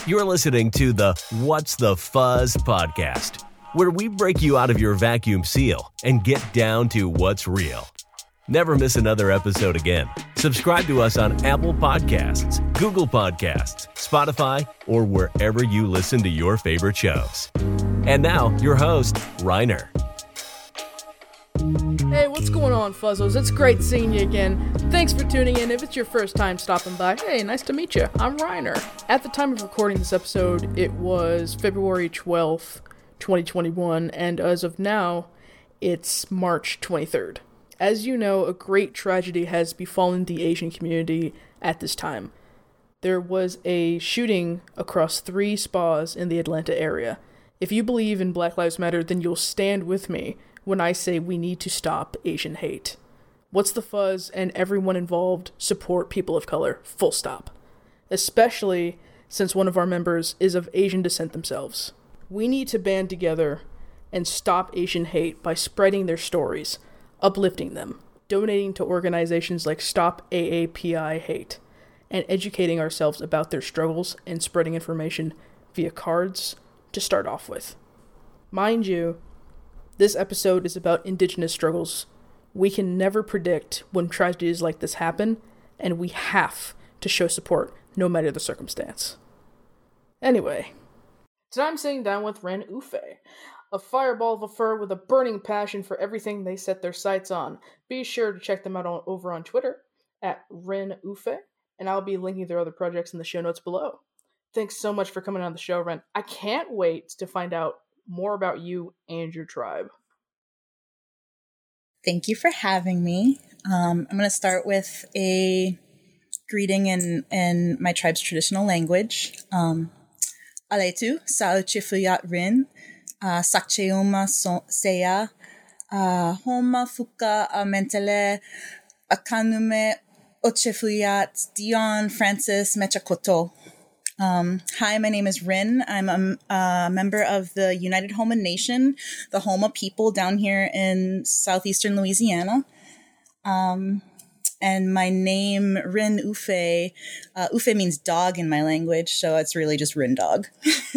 You're listening to the What's the Fuzz podcast, where we break you out of your vacuum seal and get down to what's real. Never miss another episode again. Subscribe to us on Apple Podcasts, Google Podcasts, Spotify, or wherever you listen to your favorite shows. And now, your host, Reiner. Hey, what's going on, Fuzzos? It's great seeing you again. Thanks for tuning in. If it's your first time stopping by, hey, nice to meet you. I'm Reiner. At the time of recording this episode, it was February 12th, 2021, and as of now, it's March 23rd. As you know, a great tragedy has befallen the Asian community at this time. There was a shooting across 3 spas in the Atlanta area. If you believe in Black Lives Matter, then you'll stand with me when I say we need to stop Asian hate. What's the Fuzz and everyone involved support people of color, full stop. Especially since one of our members is of Asian descent themselves. We need to band together and stop Asian hate by spreading their stories, uplifting them, donating to organizations like Stop AAPI Hate, and educating ourselves about their struggles and spreading information via cards to start off with. Mind you, this episode is about Indigenous struggles. We can never predict when tragedies like this happen, and we have to show support no matter the circumstance. Anyway, today I'm sitting down with Ren Ufei, a fireball of a fur with a burning passion for everything they set their sights on. Be sure to check them out over on Twitter at Ren Ufei, and I'll be linking their other projects in the show notes below. Thanks so much for coming on the show, Ren. I can't wait to find out more about you and your tribe. Thank you for having me. I'm going to start with a greeting in my tribe's traditional language. Aletu, Sauchifuyat Rin, Sakcheuma Seya, Homa Fuka Mentele, Akanume Ochefuyat, Dion Francis Mechakoto. Hi, my name is Rin. I'm a member of the United Homa Nation, the Homa people down here in southeastern Louisiana. And my name, Rin Ufei, Ufei means dog in my language, so it's really just Rin dog.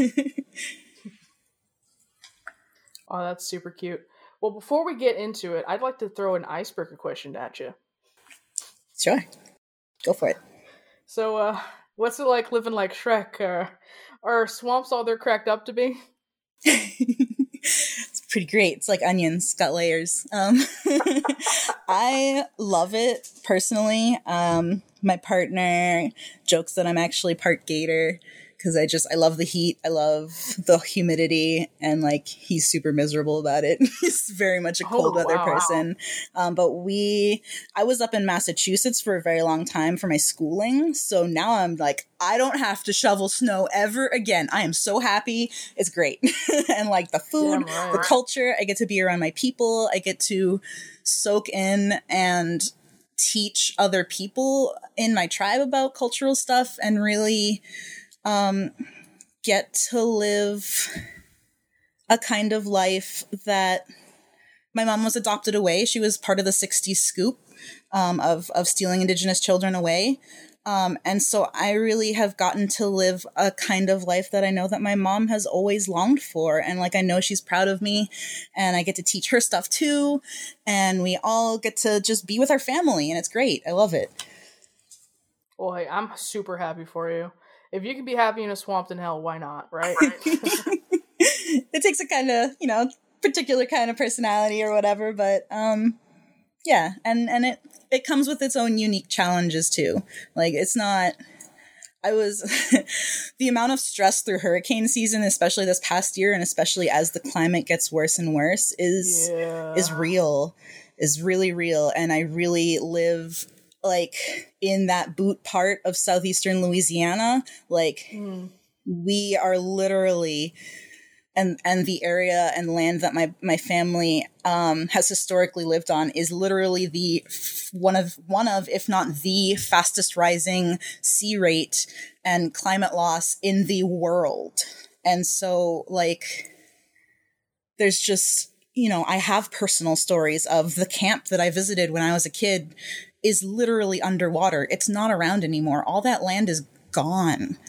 Oh, that's super cute. Well, before we get into it, I'd like to throw an icebreaker question at you. Sure. Go for it. So, what's it like living like Shrek? Are swamps all they're cracked up to be? It's pretty great. It's like onions, got layers. I love it personally. My partner jokes that I'm actually part gator because I love the heat. I love the humidity, and like he's super miserable about it. He's very much a cold weather person. But I was up in Massachusetts for a very long time for my schooling. So now I'm like, I don't have to shovel snow ever again. I am so happy. It's great. And like the food, the culture, I get to be around my people. I get to soak in and teach other people in my tribe about cultural stuff and really get to live a kind of life that my mom was adopted away. She was part of the 60s scoop of stealing Indigenous children away. And so I really have gotten to live a kind of life that I know that my mom has always longed for. And like, I know she's proud of me and I get to teach her stuff too. And we all get to just be with our family and it's great. I love it. Boy, I'm super happy for you. If you can be happy in a swamp, then hell, why not, right? It takes a kind of, particular kind of personality or whatever, but yeah, and it comes with its own unique challenges too. Like it's not the amount of stress through hurricane season, especially this past year, and especially as the climate gets worse and worse, is real, is really real, and I really live like in that boot part of southeastern Louisiana. Like we are literally, and the area and land that my family has historically lived on is literally the one of if not the fastest rising sea rate and climate loss in the world. And so like there's just, I have personal stories of the camp that I visited when I was a kid is literally underwater. It's not around anymore. All that land is gone.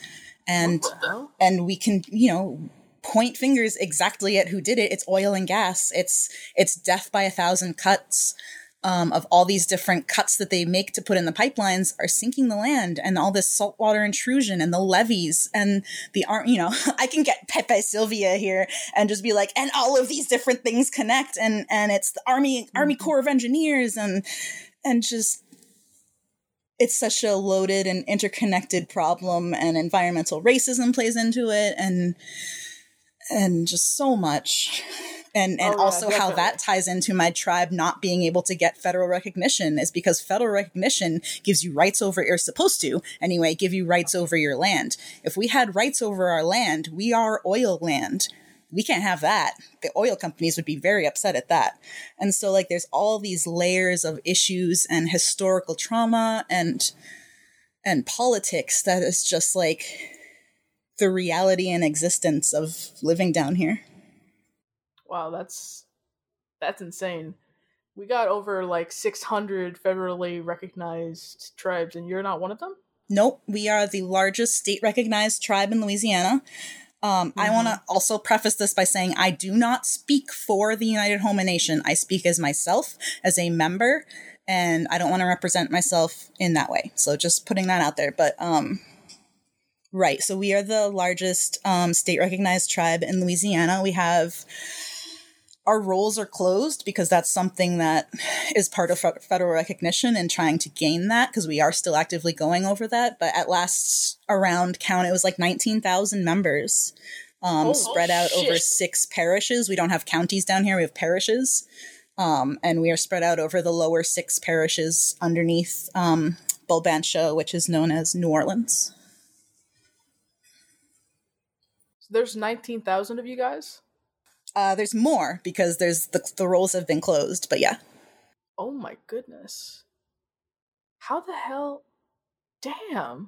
And we can, point fingers exactly at who did it. It's oil and gas. It's death by 1,000 cuts. Of all these different cuts that they make to put in the pipelines are sinking the land, and all this saltwater intrusion and the levees and the I can get Pepe Sylvia here and just be like, and all of these different things Connect, and it's the Army Corps of Engineers and just, it's such a loaded and interconnected problem, and environmental racism plays into it, and just so much. And also definitely. How that ties into my tribe not being able to get federal recognition is because federal recognition gives you rights over, or supposed to anyway, give you rights over your land. If we had rights over our land, we are oil land. We can't have that. The oil companies would be very upset at that. And so like there's all these layers of issues and historical trauma and politics that is just like the reality and existence of living down here. Wow, that's insane. We got over like 600 federally recognized tribes, and you're not one of them? Nope. We are the largest state recognized tribe in Louisiana. I want to also preface this by saying I do not speak for the United Homa Nation. I speak as myself, as a member, and I don't want to represent myself in that way. So just putting that out there. But right. So we are the largest state recognized tribe in Louisiana. We have... Our rolls are closed because that's something that is part of federal recognition and trying to gain that, because we are still actively going over that. But at last around count, it was like 19,000 members spread out over 6 parishes. We don't have counties down here. We have parishes. And we are spread out over the lower 6 parishes underneath Bulbancho, which is known as New Orleans. So there's 19,000 of you guys? There's more because there's the rolls have been closed, but yeah. Oh my goodness. How the hell? Damn.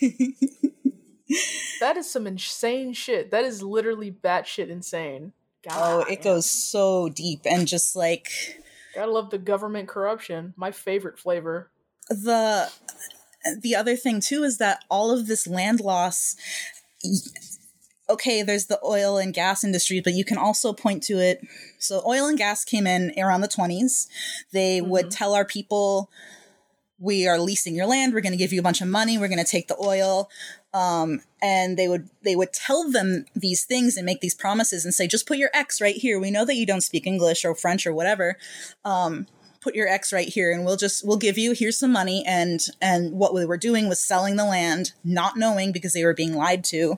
That is some insane shit. That is literally batshit insane. God, it goes so deep and just like... Gotta love the government corruption. My favorite flavor. The other thing too is that all of this land loss... Okay, there's the oil and gas industry, but you can also point to it. So oil and gas came in around the 20s. They would tell our people, we are leasing your land. We're going to give you a bunch of money. We're going to take the oil. And they would tell them these things and make these promises and say, just put your X right here. We know that you don't speak English or French or whatever. Put your X right here and we'll give you, here's some money. And what we were doing was selling the land, not knowing because they were being lied to.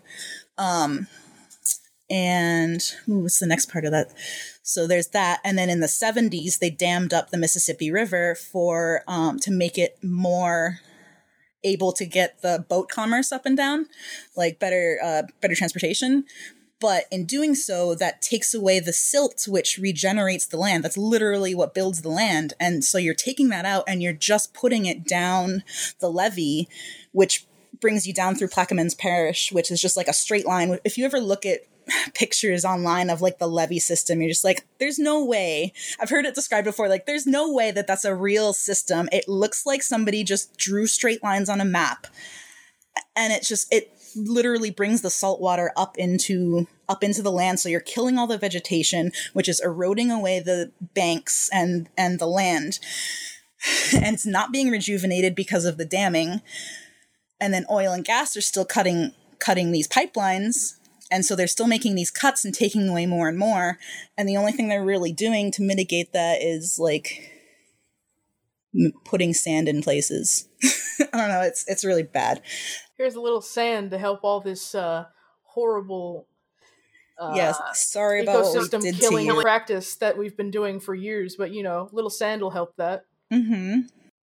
What's the next part of that? So there's that. And then in the 70s, they dammed up the Mississippi River for, to make it more able to get the boat commerce up and down, like better transportation. But in doing so, that takes away the silt, which regenerates the land. That's literally what builds the land. And so you're taking that out and you're just putting it down the levee, which brings you down through Plaquemines Parish, which is just like a straight line. If you ever look at pictures online of like the levee system, you're just like, there's no way. I've heard it described before. Like, there's no way that that's a real system. It looks like somebody just drew straight lines on a map. And it literally brings the salt water up into the land. So you're killing all the vegetation, which is eroding away the banks and the land. And it's not being rejuvenated because of the damming. And then oil and gas are still cutting these pipelines. And so they're still making these cuts and taking away more and more. And the only thing they're really doing to mitigate that is like putting sand in places. I don't know. It's really bad. Here's a little sand to help all this horrible yes, sorry about what we did killing to you. Practice that we've been doing for years. But, little sand will help that. Mm-hmm.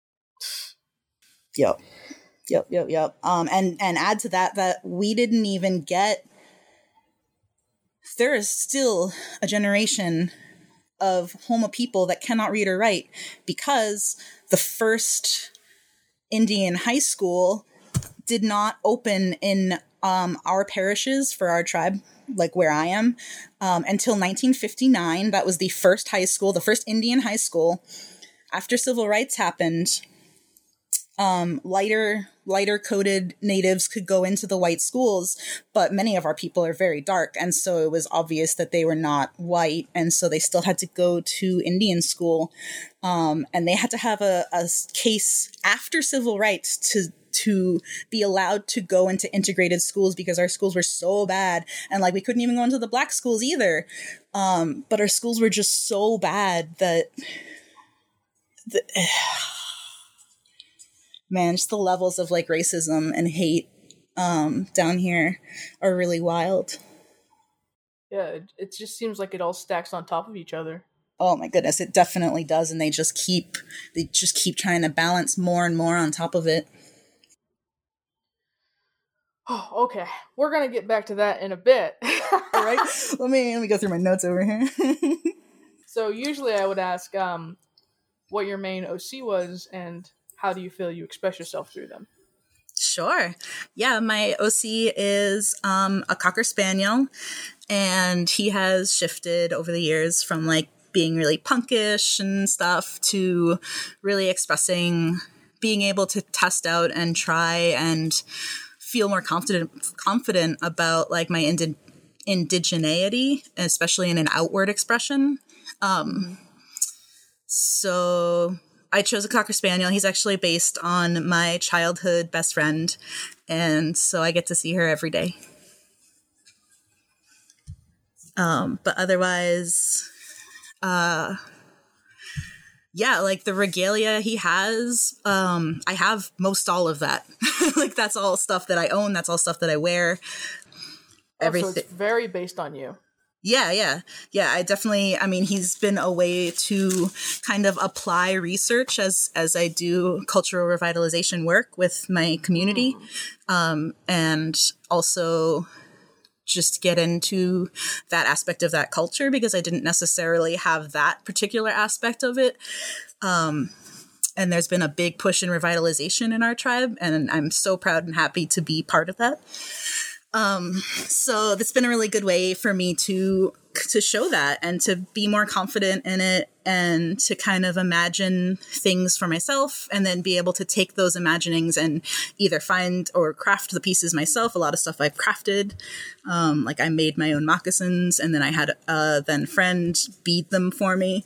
Yep. And add to that we didn't even get... There is still a generation of Homa people that cannot read or write because the first Indian high school did not open in our parishes for our tribe, like where I am, until 1959. That was the first high school, the first Indian high school. After civil rights happened, lighter coded natives could go into the white schools, but many of our people are very dark, and so it was obvious that they were not white, and so they still had to go to Indian school, and they had to have a case after civil rights to be allowed to go into integrated schools, because our schools were so bad, and like we couldn't even go into the black schools either, but our schools were just so bad that man, just the levels of like racism and hate down here are really wild. Yeah, it just seems like it all stacks on top of each other. Oh my goodness, it definitely does, and they just keep trying to balance more and more on top of it. Oh, okay. We're gonna get back to that in a bit. All right, let me go through my notes over here. So usually I would ask what your main OC was and how do you feel you express yourself through them? Sure. Yeah, my OC is a Cocker Spaniel, and he has shifted over the years from like being really punkish and stuff to really expressing, being able to test out and try and feel more confident about like my indigeneity, especially in an outward expression. So I chose a Cocker Spaniel. He's actually based on my childhood best friend, and so I get to see her every day. But otherwise, yeah, like the regalia he has, I have most all of that. Like that's all stuff that I own. That's all stuff that I wear. Everything. So it's very based on you. Yeah. I definitely, I mean, he's been a way to kind of apply research as I do cultural revitalization work with my community. And also just get into that aspect of that culture, because I didn't necessarily have that particular aspect of it. And there's been a big push in revitalization in our tribe, and I'm so proud and happy to be part of that. So that's been a really good way for me to show that and to be more confident in it, and to kind of imagine things for myself, and then be able to take those imaginings and either find or craft the pieces myself. A lot of stuff I've crafted. Like I made my own moccasins, and then I had a then friend bead them for me.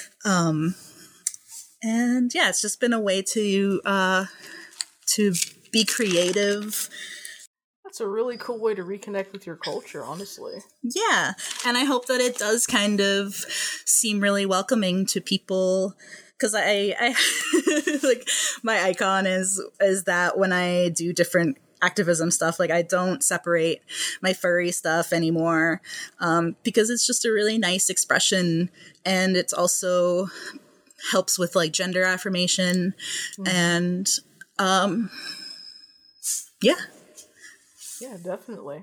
And yeah, it's just been a way to be creative. That's a really cool way to reconnect with your culture, honestly. Yeah, and I hope that it does kind of seem really welcoming to people, because I like my icon is that when I do different activism stuff, like I don't separate my furry stuff anymore, because it's just a really nice expression, and it's also helps with like gender affirmation, and yeah. Yeah, definitely.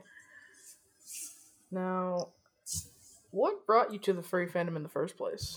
Now, what brought you to the furry fandom in the first place?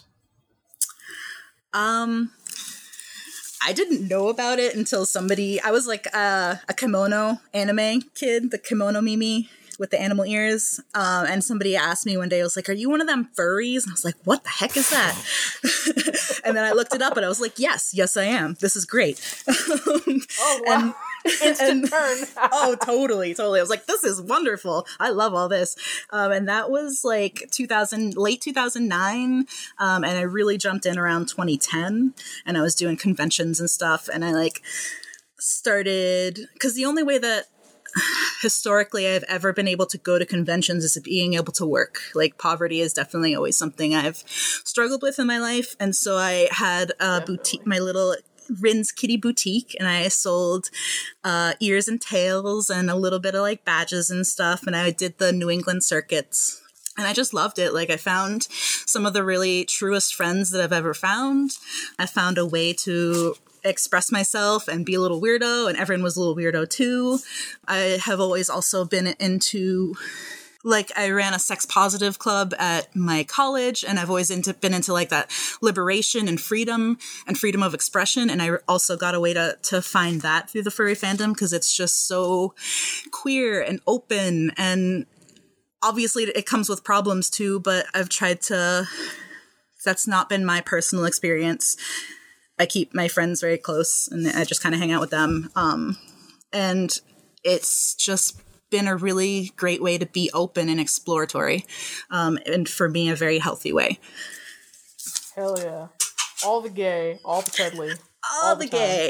I didn't know about it until I was like a kimono anime kid, the kimono Mimi with the animal ears. And somebody asked me one day, I was like, are you one of them furries? And I was like, what the heck is that? And then I looked it up and I was like, yes, I am. This is great. Oh, wow. Instant turn. Oh, totally. I was like, this is wonderful. I love all this. And that was like late 2009. And I really jumped in around 2010, and I was doing conventions and stuff. And I like started, because the only way that historically I've ever been able to go to conventions is being able to work. Like poverty is definitely always something I've struggled with in my life. And so I had a boutique, my little Rin's Kitty Boutique, and I sold ears and tails and a little bit of like badges and stuff. And I did the New England circuits. And I just loved it. Like I found some of the really truest friends that I've ever found. I found a way to express myself and be a little weirdo, and everyone was a little weirdo too. I have always also been into, like, I ran a sex positive club at my college, and I've always been into like that liberation and freedom of expression. And I also got a way to find that through the furry fandom, because it's just so queer and open, and obviously it comes with problems too, but I've tried to, that's not been my personal experience. I keep my friends very close, and I just kind of hang out with them. And it's just been a really great way to be open and exploratory, and for me, a very healthy way. Hell yeah. All the gay, all the cuddly. All the gay.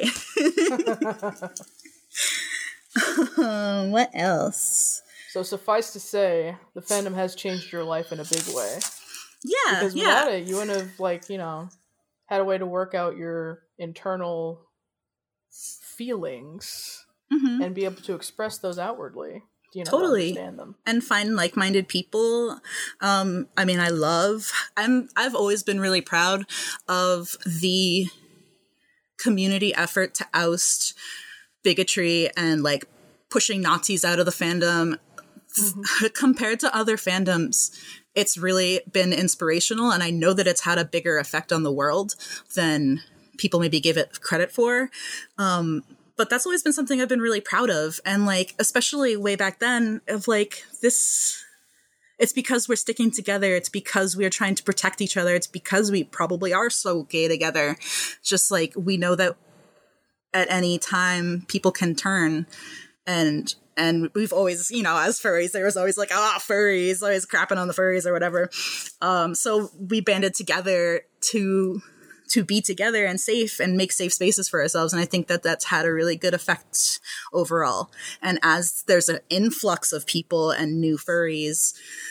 What else? So suffice to say, the fandom has changed your life in a big way. Yeah, because without it, you wouldn't have, like, you know, had a way to work out your internal feelings and be able to express those outwardly. You know, totally. Understand them. And find like-minded people. I mean, I've always been really proud of the community effort to oust bigotry and like pushing Nazis out of the fandom. Compared to other fandoms, it's really been inspirational, and I know that it's had a bigger effect on the world than people maybe give it credit for. But that's always been something I've been really proud of. And like, especially way back then, of like this, it's because we're sticking together. It's because we're trying to protect each other. It's because we probably are so gay together. Just like, we know that at any time people can turn, and we've always, you know, as furries, there was always like, furries, always crapping on the furries or whatever. So we banded together to be together and safe and make safe spaces for ourselves. And I think that that's had a really good effect overall. And as there's an influx of people and new furries,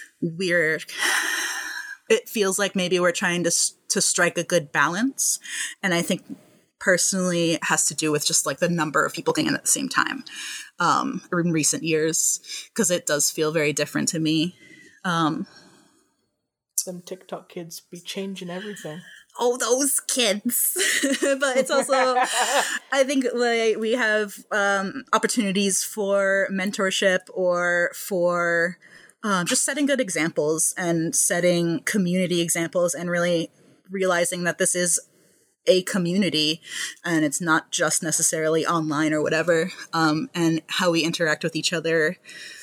it feels like maybe we're trying to strike a good balance. And I think personally it has to do with just like the number of people getting in at the same time in recent years, because it does feel very different to me. Them TikTok kids be changing everything. Oh, those kids. But it's also, I think like we have opportunities for mentorship or for just setting good examples and setting community examples, and really realizing that this is a community and it's not just necessarily online or whatever, and how we interact with each other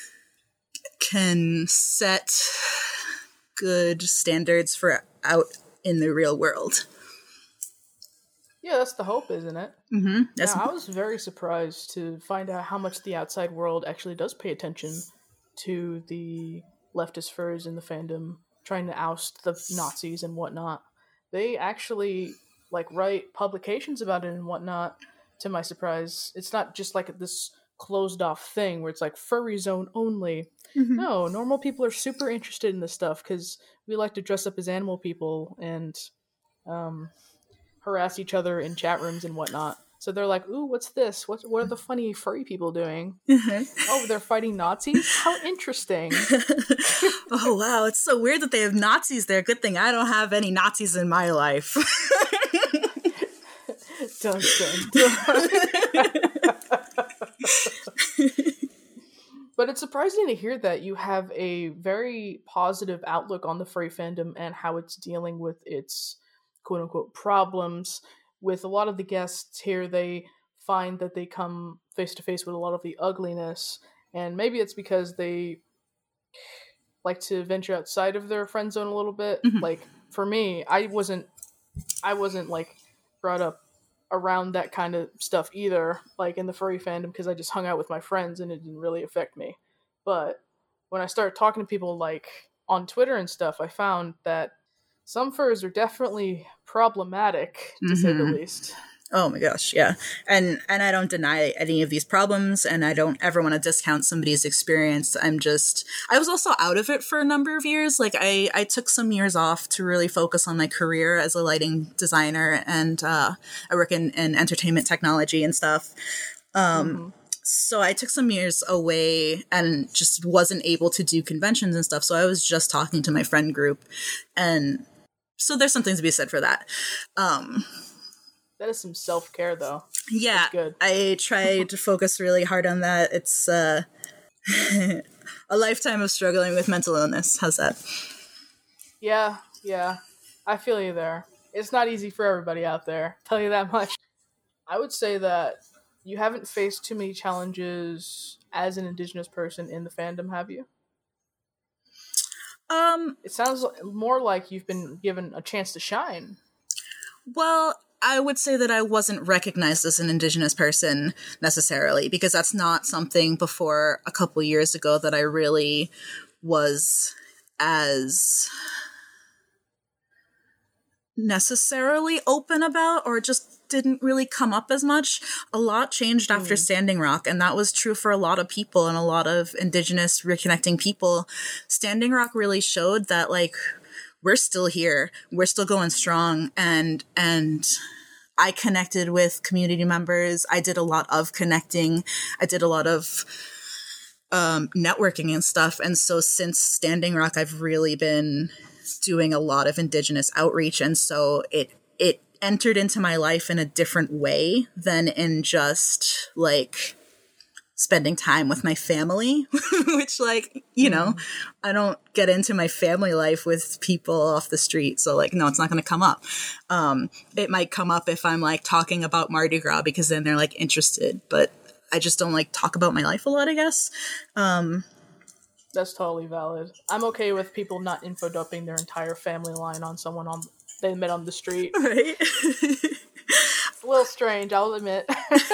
can set good standards for out in the real world. Yeah, that's the hope, isn't it? Mm-hmm. Yeah, I was very surprised to find out how much the outside world actually does pay attention to the leftist furs in the fandom, trying to oust the Nazis and whatnot. They actually like write publications about it and whatnot, to my surprise. It's not just like this closed off thing where it's like furry zone only. Mm-hmm. No, normal people are super interested in this stuff because we like to dress up as animal people and harass each other in chat rooms and whatnot. So they're like, ooh, what's this? What are the funny furry people doing? Mm-hmm. Oh, they're fighting Nazis? How interesting. Oh, wow. It's so weird that they have Nazis there. Good thing I don't have any Nazis in my life. Dun, dun, dun. But it's surprising to hear that you have a very positive outlook on the furry fandom and how it's dealing with its quote-unquote problems. With a lot of the guests here, they find that they come face-to-face with a lot of the ugliness, and maybe it's because they like to venture outside of their friend zone a little bit. Mm-hmm. Like, for me, I wasn't like brought up around that kind of stuff either, like in the furry fandom, because I just hung out with my friends and it didn't really affect me. But when I started talking to people like on Twitter and stuff, I found that some furs are definitely problematic, to say the least. Oh my gosh, yeah. And I don't deny any of these problems, and I don't ever want to discount somebody's experience. I was also out of it for a number of years. Like I took some years off to really focus on my career as a lighting designer, and I work in entertainment technology and stuff. So I took some years away and just wasn't able to do conventions and stuff. So I was just talking to my friend group, and so there's something to be said for that. That is some self-care, though. Yeah, that's good. I try to focus really hard on that. It's a lifetime of struggling with mental illness. How's that? Yeah. I feel you there. It's not easy for everybody out there. I'll tell you that much. I would say that you haven't faced too many challenges as an Indigenous person in the fandom, have you? It sounds more like you've been given a chance to shine. Well, I would say that I wasn't recognized as an Indigenous person necessarily, because that's not something before a couple years ago that I really was as necessarily open about, or just didn't really come up as much. A lot changed after Standing Rock, and that was true for a lot of people and a lot of Indigenous reconnecting people. Standing Rock really showed that, like, we're still here. We're still going strong. And I connected with community members. I did a lot of connecting. I did a lot of networking and stuff. And so since Standing Rock, I've really been doing a lot of Indigenous outreach. And so it entered into my life in a different way than in just, like, spending time with my family, which, like, you know, I don't get into my family life with people off the street. So, like, no, it's not going to come up. It might come up if I'm, like, talking about Mardi Gras, because then they're, like, interested. But I just don't, like, talk about my life a lot, I guess. That's totally valid. I'm okay with people not info dumping their entire family line on someone they met on the street. Right? It's a little strange, I'll admit.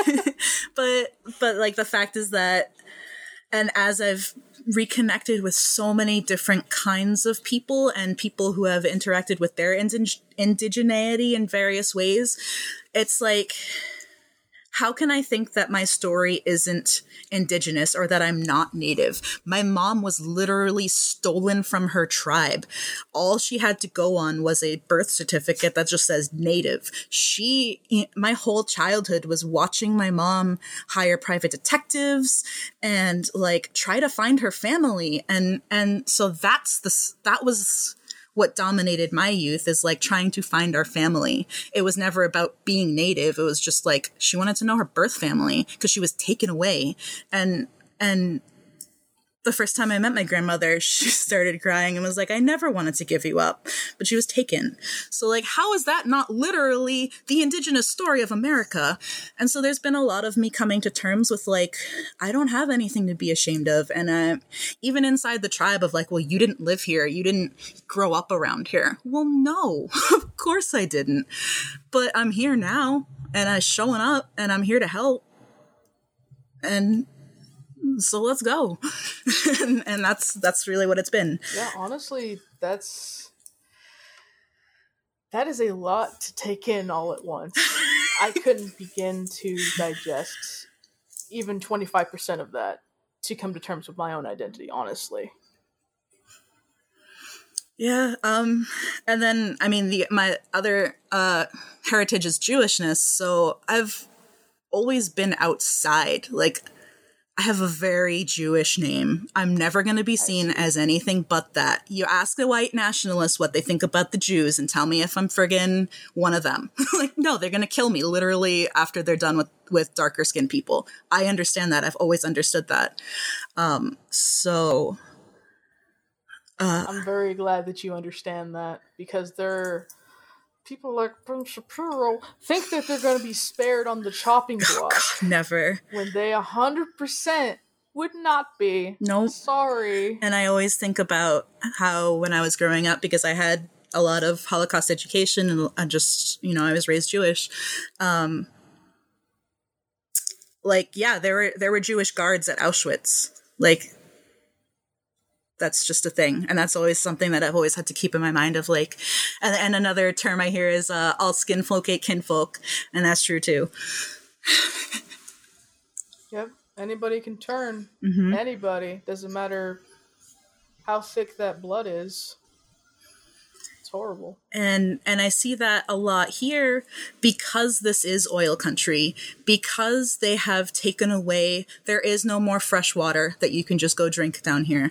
But like, the fact is that, and as I've reconnected with so many different kinds of people and people who have interacted with their indigeneity in various ways, it's like, how can I think that my story isn't Indigenous or that I'm not Native? My mom was literally stolen from her tribe. All she had to go on was a birth certificate that just says Native. My whole childhood was watching my mom hire private detectives and, like, try to find her family. And so that was what dominated my youth, is, like, trying to find our family. It was never about being Native. It was just, like, she wanted to know her birth family because she was taken away. And the first time I met my grandmother, she started crying and was like, I never wanted to give you up, but she was taken. So, like, how is that not literally the Indigenous story of America? And so there's been a lot of me coming to terms with, like, I don't have anything to be ashamed of. And even inside the tribe of, like, well, you didn't live here. You didn't grow up around here. Well, no, of course I didn't. But I'm here now, and I'm showing up, and I'm here to help. And so let's go. and that's really what it's been. Yeah, honestly, that is a lot to take in all at once. I couldn't begin to digest even 25% of that to come to terms with my own identity, honestly. Yeah, and then, I mean, my other heritage is Jewishness, so I've always been outside. Like, I have a very Jewish name. I'm never going to be seen as anything but that. You ask a white nationalist what they think about the Jews and tell me if I'm friggin' one of them. Like, no, they're going to kill me literally after they're done with darker skinned people. I understand that. I've always understood that. I'm very glad that you understand that, because people like Prince Shapiro think that they're going to be spared on the chopping block. Never. When they 100% would not be. Nope. Sorry. And I always think about how when I was growing up, because I had a lot of Holocaust education and I just, I was raised Jewish. Like, yeah, there were Jewish guards at Auschwitz. Like, that's just a thing. And that's always something that I've always had to keep in my mind of, like, and another term I hear is all skin folk ain't kinfolk. And that's true too. Yep. Anybody can turn. Mm-hmm. Anybody. Doesn't matter how thick that blood is. It's horrible. And I see that a lot here because this is oil country, because they have taken away, there is no more fresh water that you can just go drink down here.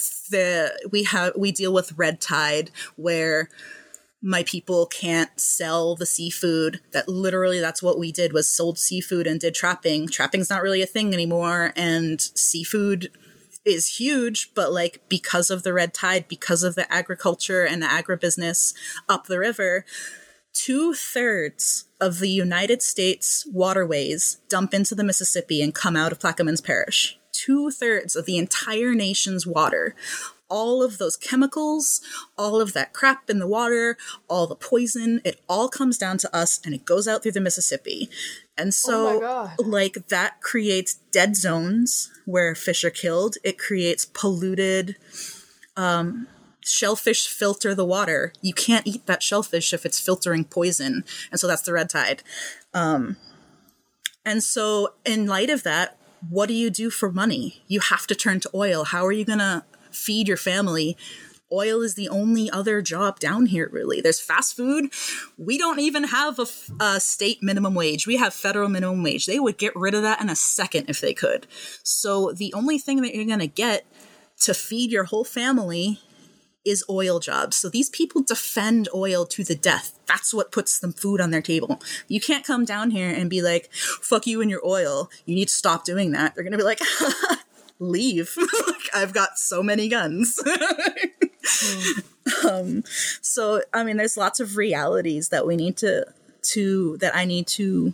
We deal with red tide, where my people can't sell the seafood. That's what we did, was sold seafood and did trapping. Trapping's not really a thing anymore, and seafood is huge, but, like, because of the red tide, because of the agriculture and the agribusiness up the river, 2/3 of the United States waterways dump into the Mississippi and come out of Plaquemines Parish. 2/3 of the entire nation's water. all of those chemicals, all of that crap in the water, all the poison, it all comes down to us and it goes out through the Mississippi. And so, like, that creates dead zones where fish are killed. It creates polluted, shellfish filter the water. You can't eat that shellfish if it's filtering poison. And so that's the red tide. And so in light of that, what do you do for money? You have to turn to oil. How are you going to feed your family? Oil is the only other job down here, really. There's fast food. We don't even have a state minimum wage. We have federal minimum wage. They would get rid of that in a second if they could. So the only thing that you're going to get to feed your whole family is oil jobs. So these people defend oil to the death. That's what puts them food on their table. You can't come down here and be like, fuck you and your oil. You need to stop doing that. They're going to be like, leave. I've got so many guns. So, I mean, there's lots of realities that we need that I need to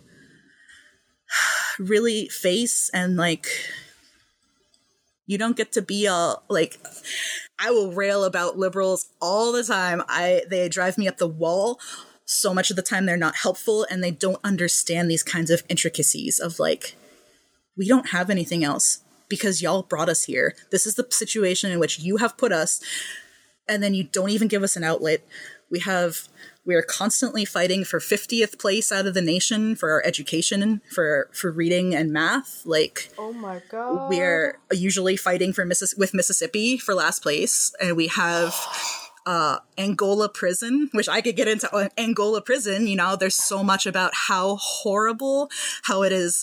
really face. And like, you don't get to be all like, I will rail about liberals all the time. They drive me up the wall. So much of the time they're not helpful and they don't understand these kinds of intricacies of like, we don't have anything else because y'all brought us here. This is the situation in which you have put us, and then you don't even give us an outlet. We are constantly fighting for 50th place out of the nation for our education, for reading and math. Like, oh my god, we're usually fighting with Mississippi for last place, and we have Angola prison, which I could get into. Angola prison, you know, there's so much about how horrible, how it is,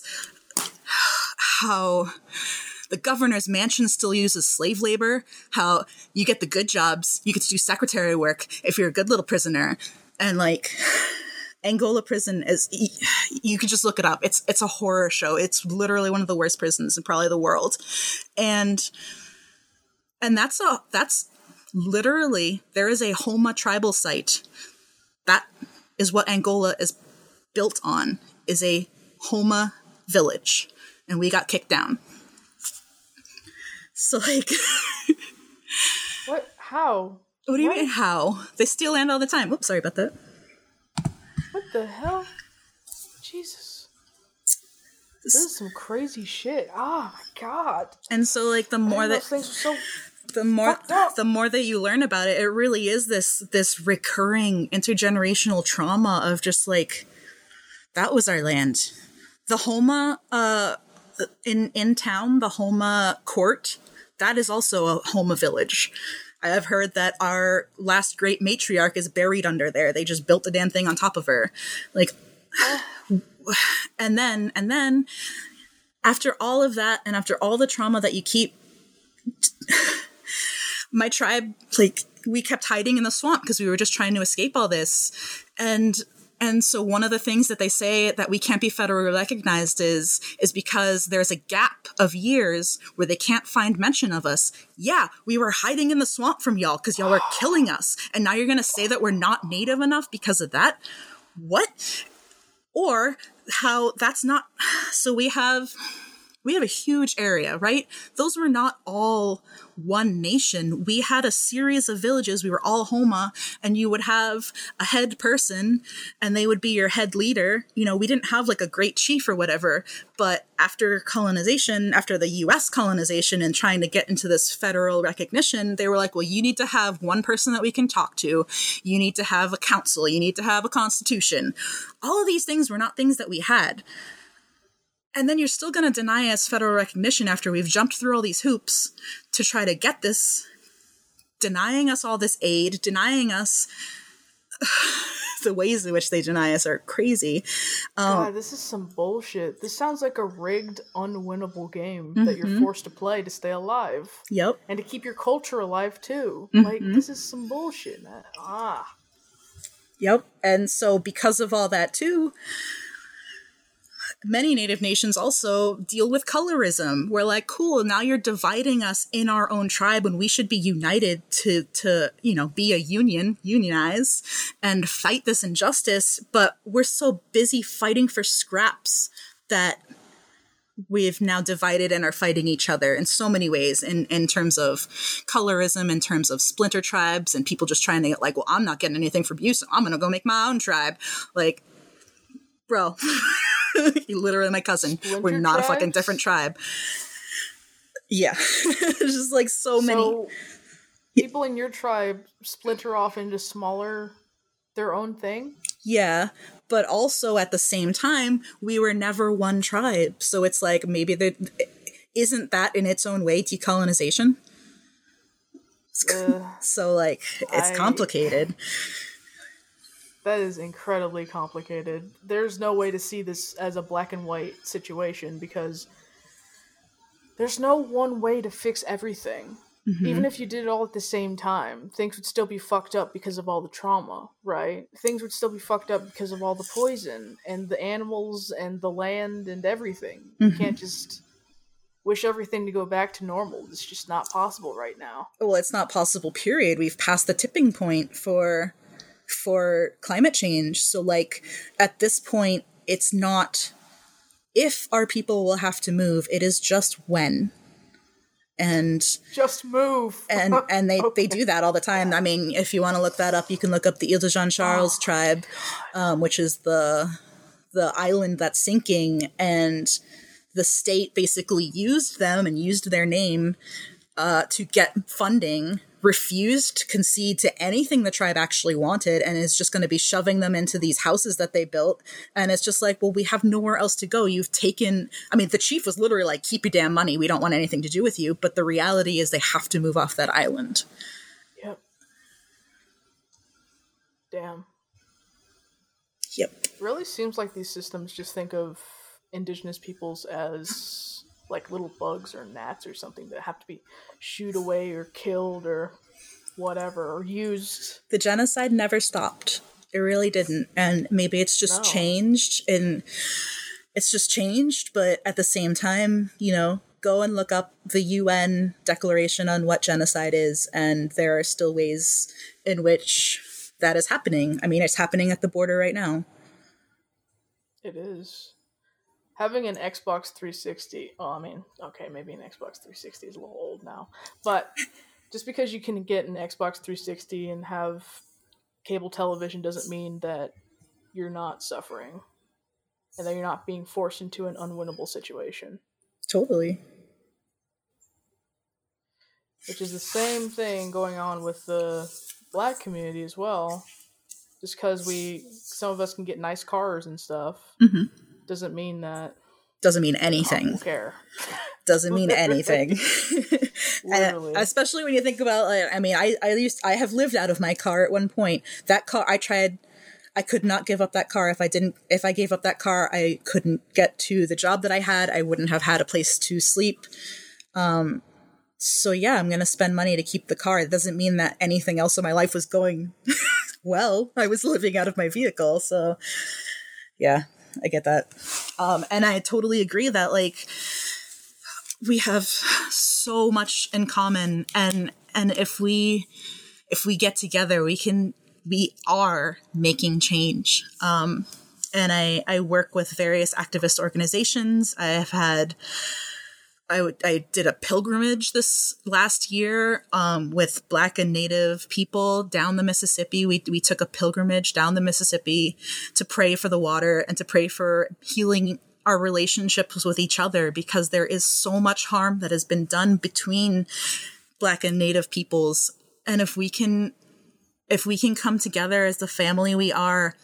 how the governor's mansion still uses slave labor, how you get the good jobs, you get to do secretary work if you're a good little prisoner. And like, Angola prison is, you could just look it up. It's a horror show. It's literally one of the worst prisons in probably the world. And that's literally, there is a Homa tribal site. That is what Angola is built on, is a Homa village. And we got kicked down. So, like... What? How? What do you mean, how? They steal land all the time. Oops, sorry about that. What the hell? Jesus. This is some crazy shit. Oh, my God. And so, like, the more that... things are so... The more that you learn about it, it really is this recurring intergenerational trauma of just, like, that was our land. The Homa... in town, the Homa court, that is also a Homa village. I have heard that our last great matriarch is buried under there. They just built the damn thing on top of her. Like, and then after all of that, and after all the trauma that you keep, my tribe, like, we kept hiding in the swamp because we were just trying to escape all this. And so one of the things that they say that we can't be federally recognized is because there's a gap of years where they can't find mention of us. Yeah, we were hiding in the swamp from y'all because y'all were killing us. And now you're going to say that we're not native enough because of that? What? Or how that's not... So we have a huge area, right? Those were not all one nation. We had a series of villages. We were all Homa, and you would have a head person, and they would be your head leader. You know, we didn't have like a great chief or whatever, but after colonization, after the U.S. colonization and trying to get into this federal recognition, they were like, well, you need to have one person that we can talk to. You need to have a council. You need to have a constitution. All of these things were not things that we had. And then you're still going to deny us federal recognition after we've jumped through all these hoops to try to get this, denying us all this aid, denying us the ways in which they deny us are crazy. God, this is some bullshit. This sounds like a rigged, unwinnable game that you're forced to play to stay alive. Yep. And to keep your culture alive, too. Like, this is some bullshit, man. Yep. And so because of all that, too... Many Native nations also deal with colorism. We're like, cool, now you're dividing us in our own tribe when we should be united to be a unionize and fight this injustice. But we're so busy fighting for scraps that we've now divided and are fighting each other in so many ways in terms of colorism, in terms of splinter tribes, and people just trying to get like, well, I'm not getting anything from you, so I'm going to go make my own tribe. Like, bro, you literally my cousin. We're not tribes? A fucking different tribe. Yeah. There's just like so many. People in your tribe splinter off into smaller, their own thing? Yeah. But also at the same time, we were never one tribe. So it's like maybe isn't that in its own way decolonization? So like it's complicated. That is incredibly complicated. There's no way to see this as a black and white situation because there's no one way to fix everything. Mm-hmm. Even if you did it all at the same time, things would still be fucked up because of all the trauma, right? Things would still be fucked up because of all the poison and the animals and the land and everything. Mm-hmm. You can't just wish everything to go back to normal. It's just not possible right now. Well, it's not possible, period. We've passed the tipping point for climate change. So, like, at this point, it's not if our people will have to move, it is just when. And just move. and they do that all the time. I mean, if you want to look that up, you can look up the Ile de Jean Charles tribe, which is the island that's sinking, and the state basically used them and used their name to get funding, refused to concede to anything the tribe actually wanted, and is just going to be shoving them into these houses that they built. And it's just like, well, we have nowhere else to go. You've taken, I mean, the chief was literally like, keep your damn money. We don't want anything to do with you. But the reality is they have to move off that island. Yep. Damn. Yep. It really seems like these systems just think of indigenous peoples as like little bugs or gnats or something that have to be shooed away or killed or whatever, or used. The genocide never stopped. It really didn't. And maybe it's just changed, and it's just changed, but at the same time, you know, go and look up the UN declaration on what genocide is, and there are still ways in which that is happening. I mean, it's happening at the border right now. It is. Having an Xbox 360, maybe an Xbox 360 is a little old now, but just because you can get an Xbox 360 and have cable television doesn't mean that you're not suffering and that you're not being forced into an unwinnable situation. Totally. Which is the same thing going on with the black community as well. Just because some of us can get nice cars and stuff. Mm-hmm. Doesn't mean that. Doesn't mean anything. I don't care. Doesn't mean anything. And especially when you think about, like, I mean, I have lived out of my car at one point. That car, I could not give up that car. If I gave up that car, I couldn't get to the job that I had. I wouldn't have had a place to sleep. So yeah, I'm going to spend money to keep the car. It doesn't mean that anything else in my life was going well. I was living out of my vehicle. So yeah. I get that. And I totally agree that, like, we have so much in common, and if we get together, we are making change. And I work with various activist organizations. I did a pilgrimage this last year with Black and Native people down the Mississippi. We took a pilgrimage down the Mississippi to pray for the water and to pray for healing our relationships with each other, because there is so much harm that has been done between Black and Native peoples. And if we can come together as the family we are,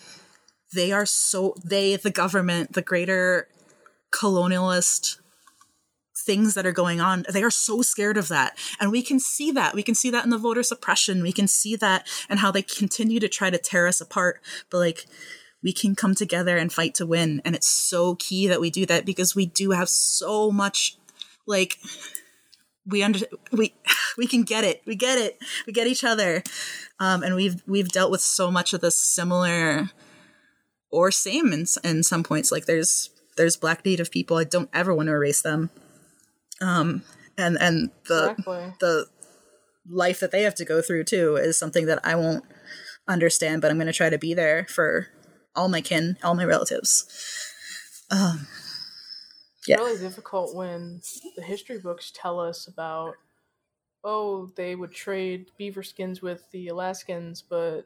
the government, the greater colonialist things that are going on, they are so scared of that. And we can see that. We can see that in the voter suppression. We can see that in how they continue to try to tear us apart. But, like, we can come together and fight to win. And it's so key that we do that, because we do have so much, like, we can get it. We get it. We get each other. And we've dealt with so much of this similar or same in some points. Like, there's Black Native people. I don't ever want to erase them. And the life that they have to go through too is something that I won't understand, but I'm going to try to be there for all my kin, all my relatives. It's really difficult when the history books tell us about, oh, they would trade beaver skins with the Alaskans, but,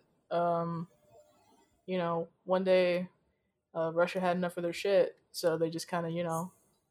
one day Russia had enough of their shit, so they just kind of,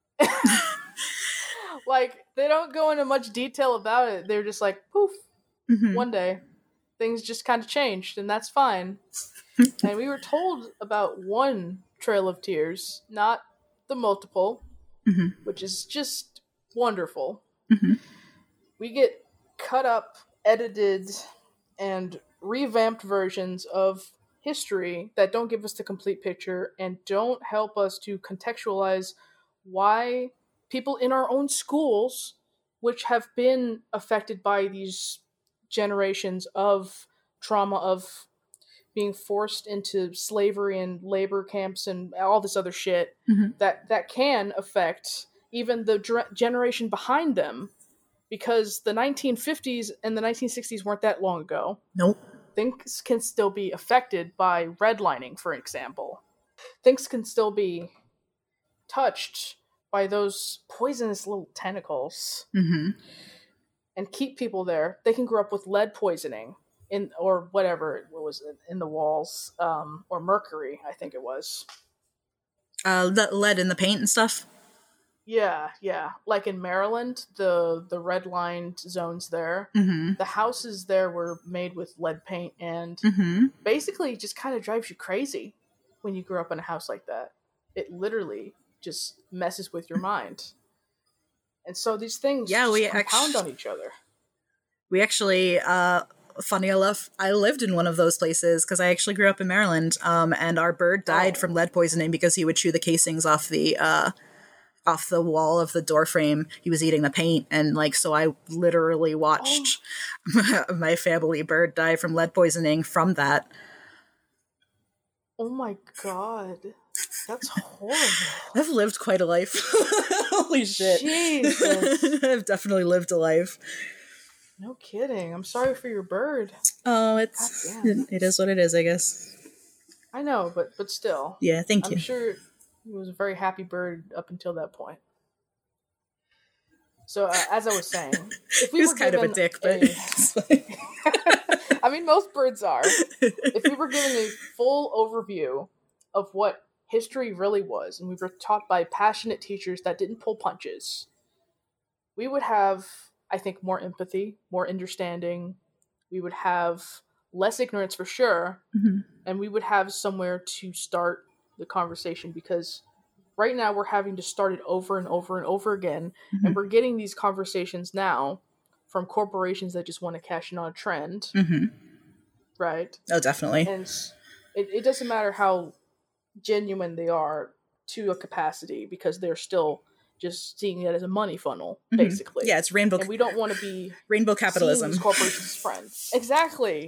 like, they don't go into much detail about it. They're just like, poof, one day things just kind of changed, and that's fine. And we were told about one Trail of Tears, not the multiple, which is just wonderful. We get cut up, edited, and revamped versions of history that don't give us the complete picture and don't help us to contextualize why people in our own schools, which have been affected by these generations of trauma of being forced into slavery and labor camps and all this other shit, that can affect even the generation behind them, because the 1950s and the 1960s weren't that long ago. Nope. Things can still be affected by redlining, for example. Things can still be touched by those poisonous little tentacles and keep people there. They can grow up with lead poisoning or whatever, what was it, in the walls, or mercury, I think it was. The lead in the paint and stuff? Yeah. Like in Maryland, the red-lined zones there, the houses there were made with lead paint, and basically just kind of drives you crazy when you grow up in a house like that. It literally just messes with your mind. And so these things compound on each other. We actually, funny enough, I lived in one of those places because I actually grew up in Maryland, and our bird died from lead poisoning because he would chew the casings off the wall of the door frame. He was eating the paint, and so I literally watched my family bird die from lead poisoning from that. Oh my god. That's horrible. I've lived quite a life. Holy shit. Jesus. I've definitely lived a life. No kidding. I'm sorry for your bird. Oh, it is what it is, I guess. I know, but still. Yeah, thank you. I'm sure he was a very happy bird up until that point. So, as I was saying, if we he was were kind of a dick, but I mean, most birds are. If we were given a full overview of what history really was, and we were taught by passionate teachers that didn't pull punches, we would have, I think, more empathy, more understanding. We would have less ignorance for sure, and we would have somewhere to start the conversation, because right now we're having to start it over and over and over again, and we're getting these conversations now from corporations that just want to cash in on a trend. Right? Oh, definitely. And it doesn't matter how genuine they are to a capacity, because they're still just seeing it as a money funnel, basically. Yeah, it's rainbow. And we don't want to be rainbow capitalism. These corporations as friends. Exactly.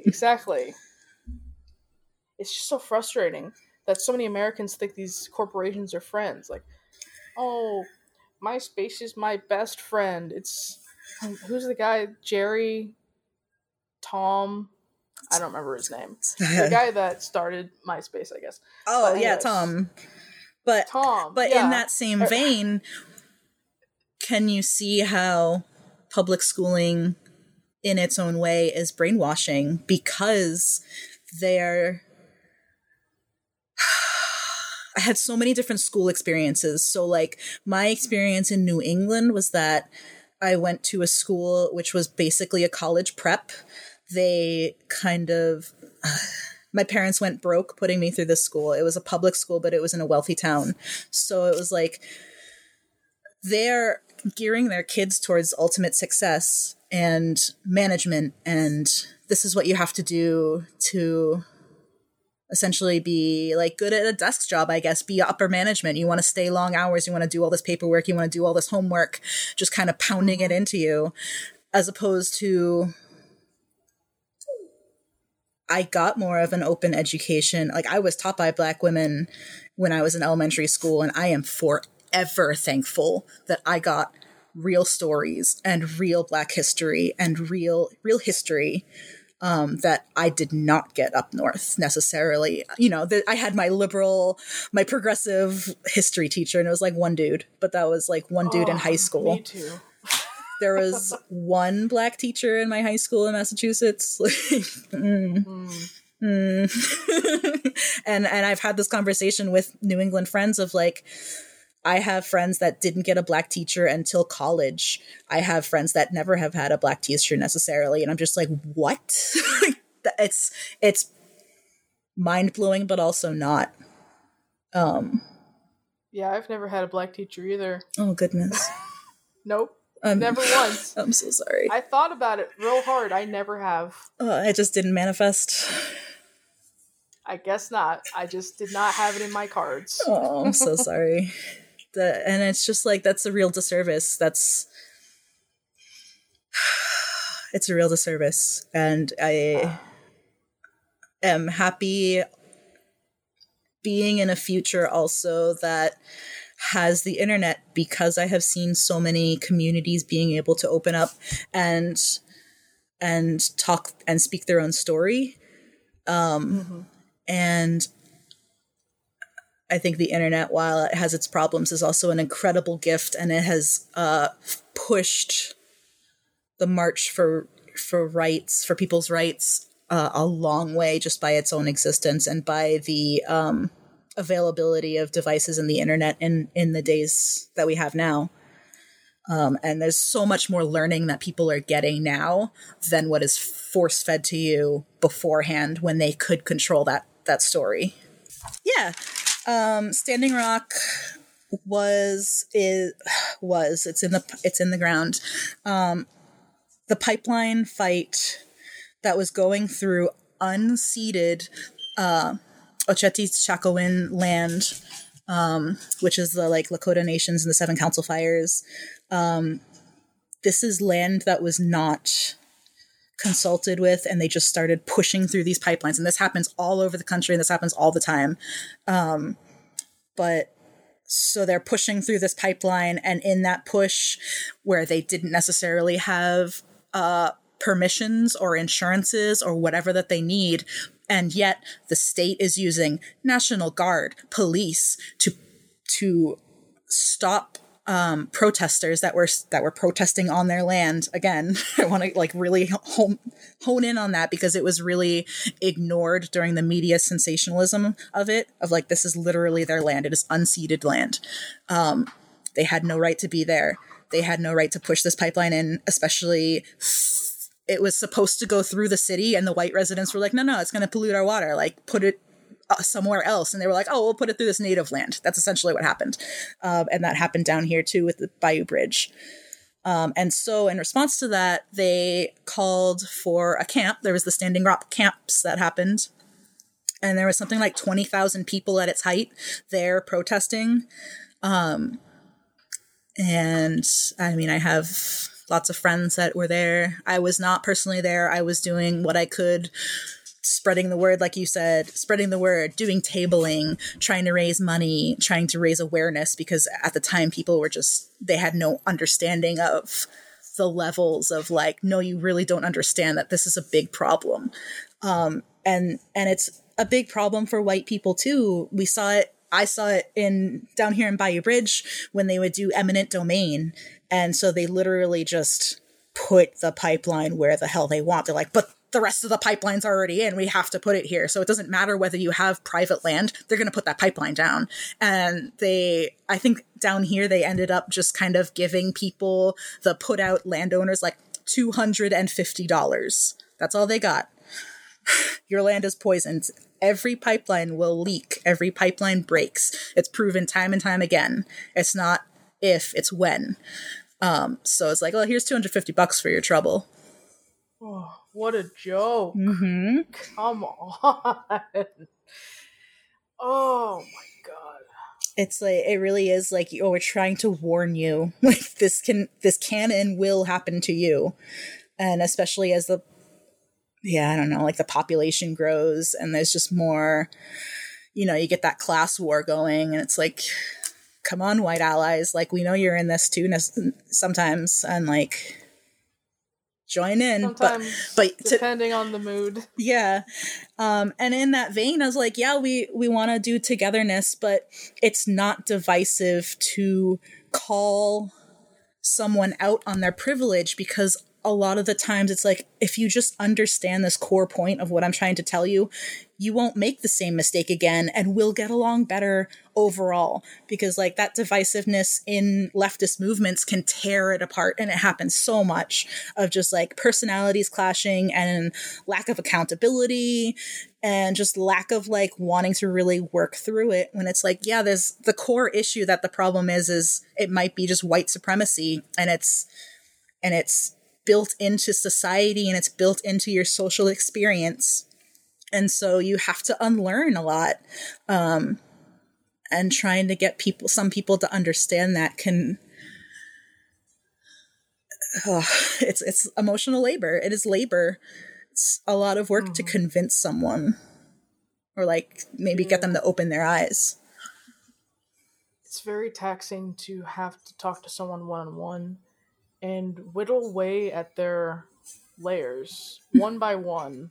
It's just so frustrating that so many Americans think these corporations are friends. Like, oh, MySpace is my best friend. It's who's the guy? Jerry, Tom. I don't remember his name. The guy that started MySpace, I guess. Oh, yeah, Tom. But in that same vein, can you see how public schooling in its own way is brainwashing? Because I had so many different school experiences. So, my experience in New England was that I went to a school which was basically a college prep. They kind of... my parents went broke putting me through this school. It was a public school, but it was in a wealthy town. So it was they're gearing their kids towards ultimate success and management, and this is what you have to do to essentially be good at a desk job, I guess, be upper management. You want to stay long hours, you want to do all this paperwork, you want to do all this homework, just kind of pounding it into you, as opposed to I got more of an open education. I was taught by Black women when I was in elementary school, and I am forever thankful that I got real stories and real Black history and real history that I did not get up north necessarily. I had my progressive history teacher, and it was like one dude, but that was like one dude in high school. Me too. There was one black teacher in my high school in Massachusetts. And I've had this conversation with New England friends of like, I have friends that didn't get a black teacher until college. I have friends that never have had a black teacher necessarily. And I'm just like, what? It's mind blowing, but also not. Yeah, I've never had a black teacher either. Oh, goodness. Nope. Never once. I'm so sorry. I thought about it real hard. I never have. It just didn't manifest. I guess not. I just did not have it in my cards. Oh, I'm so sorry. And it's just like, that's a real disservice. It's a real disservice. And I am happy being in a future also that has the internet, because I have seen so many communities being able to open up and talk and speak their own story. And I think the internet, while it has its problems, is also an incredible gift, and it has pushed the march for rights, for people's rights, a long way just by its own existence and by the availability of devices and the internet in the days that we have now. And there's so much more learning that people are getting now than what is force-fed to you beforehand when they could control that story. Yeah. Standing Rock it's in the ground. The pipeline fight that was going through unceded Oceti-Sakowin land, which is the like Lakota nations and the Seven Council Fires. This is land that was not consulted with, and they just started pushing through these pipelines. And this happens all over the country, and this happens all the time. But so they're pushing through this pipeline, and in that push, where they didn't necessarily have permissions or insurances or whatever that they need, and yet the state is using National Guard, police to stop protesters that were protesting on their land. Again, I want to like really hone in on that, because it was really ignored during the media sensationalism of it, of like, this is literally their land. It is unceded land. They had no right to be there. They had no right to push this pipeline in, especially it was supposed to go through the city, and the white residents were like, no, it's going to pollute our water. Like, put it somewhere else. And they were like, oh, we'll put it through this native land. That's essentially what happened. And that happened down here too with the Bayou Bridge. And so in response to that, they called for a camp. There was the Standing Rock camps that happened. And there was something like 20,000 people at its height there protesting. And I mean, I have lots of friends that were there. I was not personally there. I was doing what I could, spreading the word, like you said, spreading the word, doing tabling, trying to raise money, trying to raise awareness, because at the time people were they had no understanding of the levels of like, no, you really don't understand that this is a big problem. And it's a big problem for white people too. I saw it down here in Bayou Bridge when they would do eminent domain. And so they literally just put the pipeline where the hell they want. They're like, but the rest of the pipeline's already in. We have to put it here. So it doesn't matter whether you have private land. They're going to put that pipeline down. And I think down here, they ended up just kind of giving people, the put out landowners, like $250. That's all they got. Your land is poisoned. Every pipeline will leak. Every pipeline breaks. It's proven time and time again. It's not if, it's when. So it's like, well, here's $250 for your trouble. Oh, what a joke. Mm-hmm. Come on. Oh my God. It's like, it really is like, oh, we're trying to warn you. Like, this can and will happen to you. And especially as I don't know, like the population grows and there's just more, you get that class war going, and it's like, come on, white allies. Like, we know you're in this too sometimes. And like, join in. Sometimes, but depending on the mood. Yeah. And in that vein, I was like, yeah, we want to do togetherness, but it's not divisive to call someone out on their privilege, because a lot of the times it's like, if you just understand this core point of what I'm trying to tell you, you won't make the same mistake again and we'll get along better overall. Because like that divisiveness in leftist movements can tear it apart. And it happens so much of just like personalities clashing and lack of accountability and just lack of like wanting to really work through it, when it's like, yeah, there's the core issue that the problem is it might be just white supremacy, and it's built into society and it's built into your social experience. And so you have to unlearn a lot. And trying to get some people to understand that can, it's emotional labor. It is labor. It's a lot of work to convince someone, or like maybe get them to open their eyes. It's very taxing to have to talk to someone one-on-one and whittle away at their layers one by one,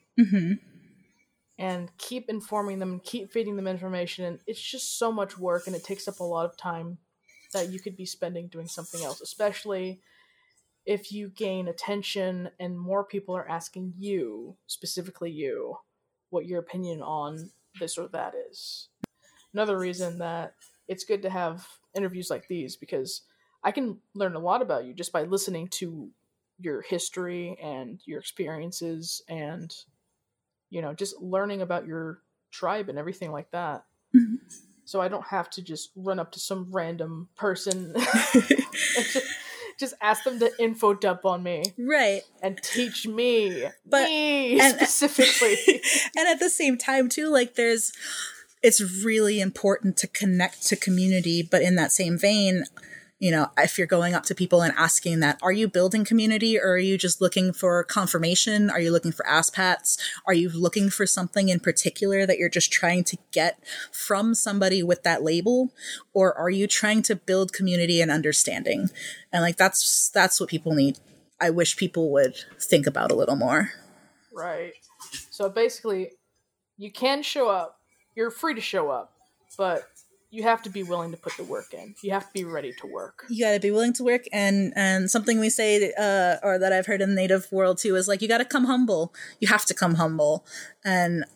and keep informing them and keep feeding them information. And it's just so much work, and it takes up a lot of time that you could be spending doing something else, especially if you gain attention and more people are asking you, specifically you, what your opinion on this or that is. Another reason that it's good to have interviews like these, because I can learn a lot about you just by listening to your history and your experiences, and, you know, just learning about your tribe and everything like that. So I don't have to just run up to some random person and just ask them to info dump on me. Right. And teach me. And specifically. And at the same time, too, like it's really important to connect to community, but in that same vein, you know, if you're going up to people and asking that, are you building community, or are you just looking for confirmation? Are you looking for ass pats? Are you looking for something in particular that you're just trying to get from somebody with that label? Or are you trying to build community and understanding? And like, that's what people need. I wish people would think about a little more. Right. So basically, you can show up. You're free to show up, but you have to be willing to put the work in. You have to be ready to work. You got to be willing to work. And something we say, or that I've heard in the Native world too, is like, you got to come humble. You have to come humble. And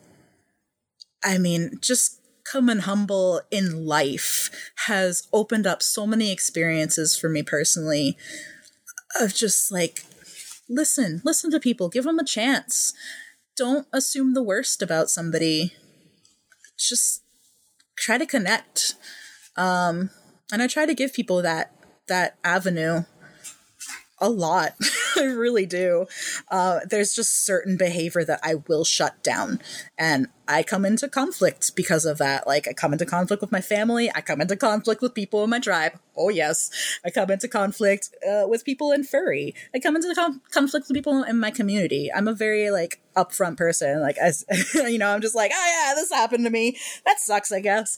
I mean, just coming humble in life has opened up so many experiences for me personally of just like, listen to people, give them a chance. Don't assume the worst about somebody. Just try to connect. And I try to give people that avenue a lot. I really do. There's just certain behavior that I will shut down, and I come into conflict because of that. Like, I come into conflict with my family. I come into conflict with people in my tribe. Oh yes. I come into conflict with people in furry. I come into conflict with people in my community. I'm a very like upfront person. Like, as you know, I'm just like, oh yeah, this happened to me. That sucks, I guess.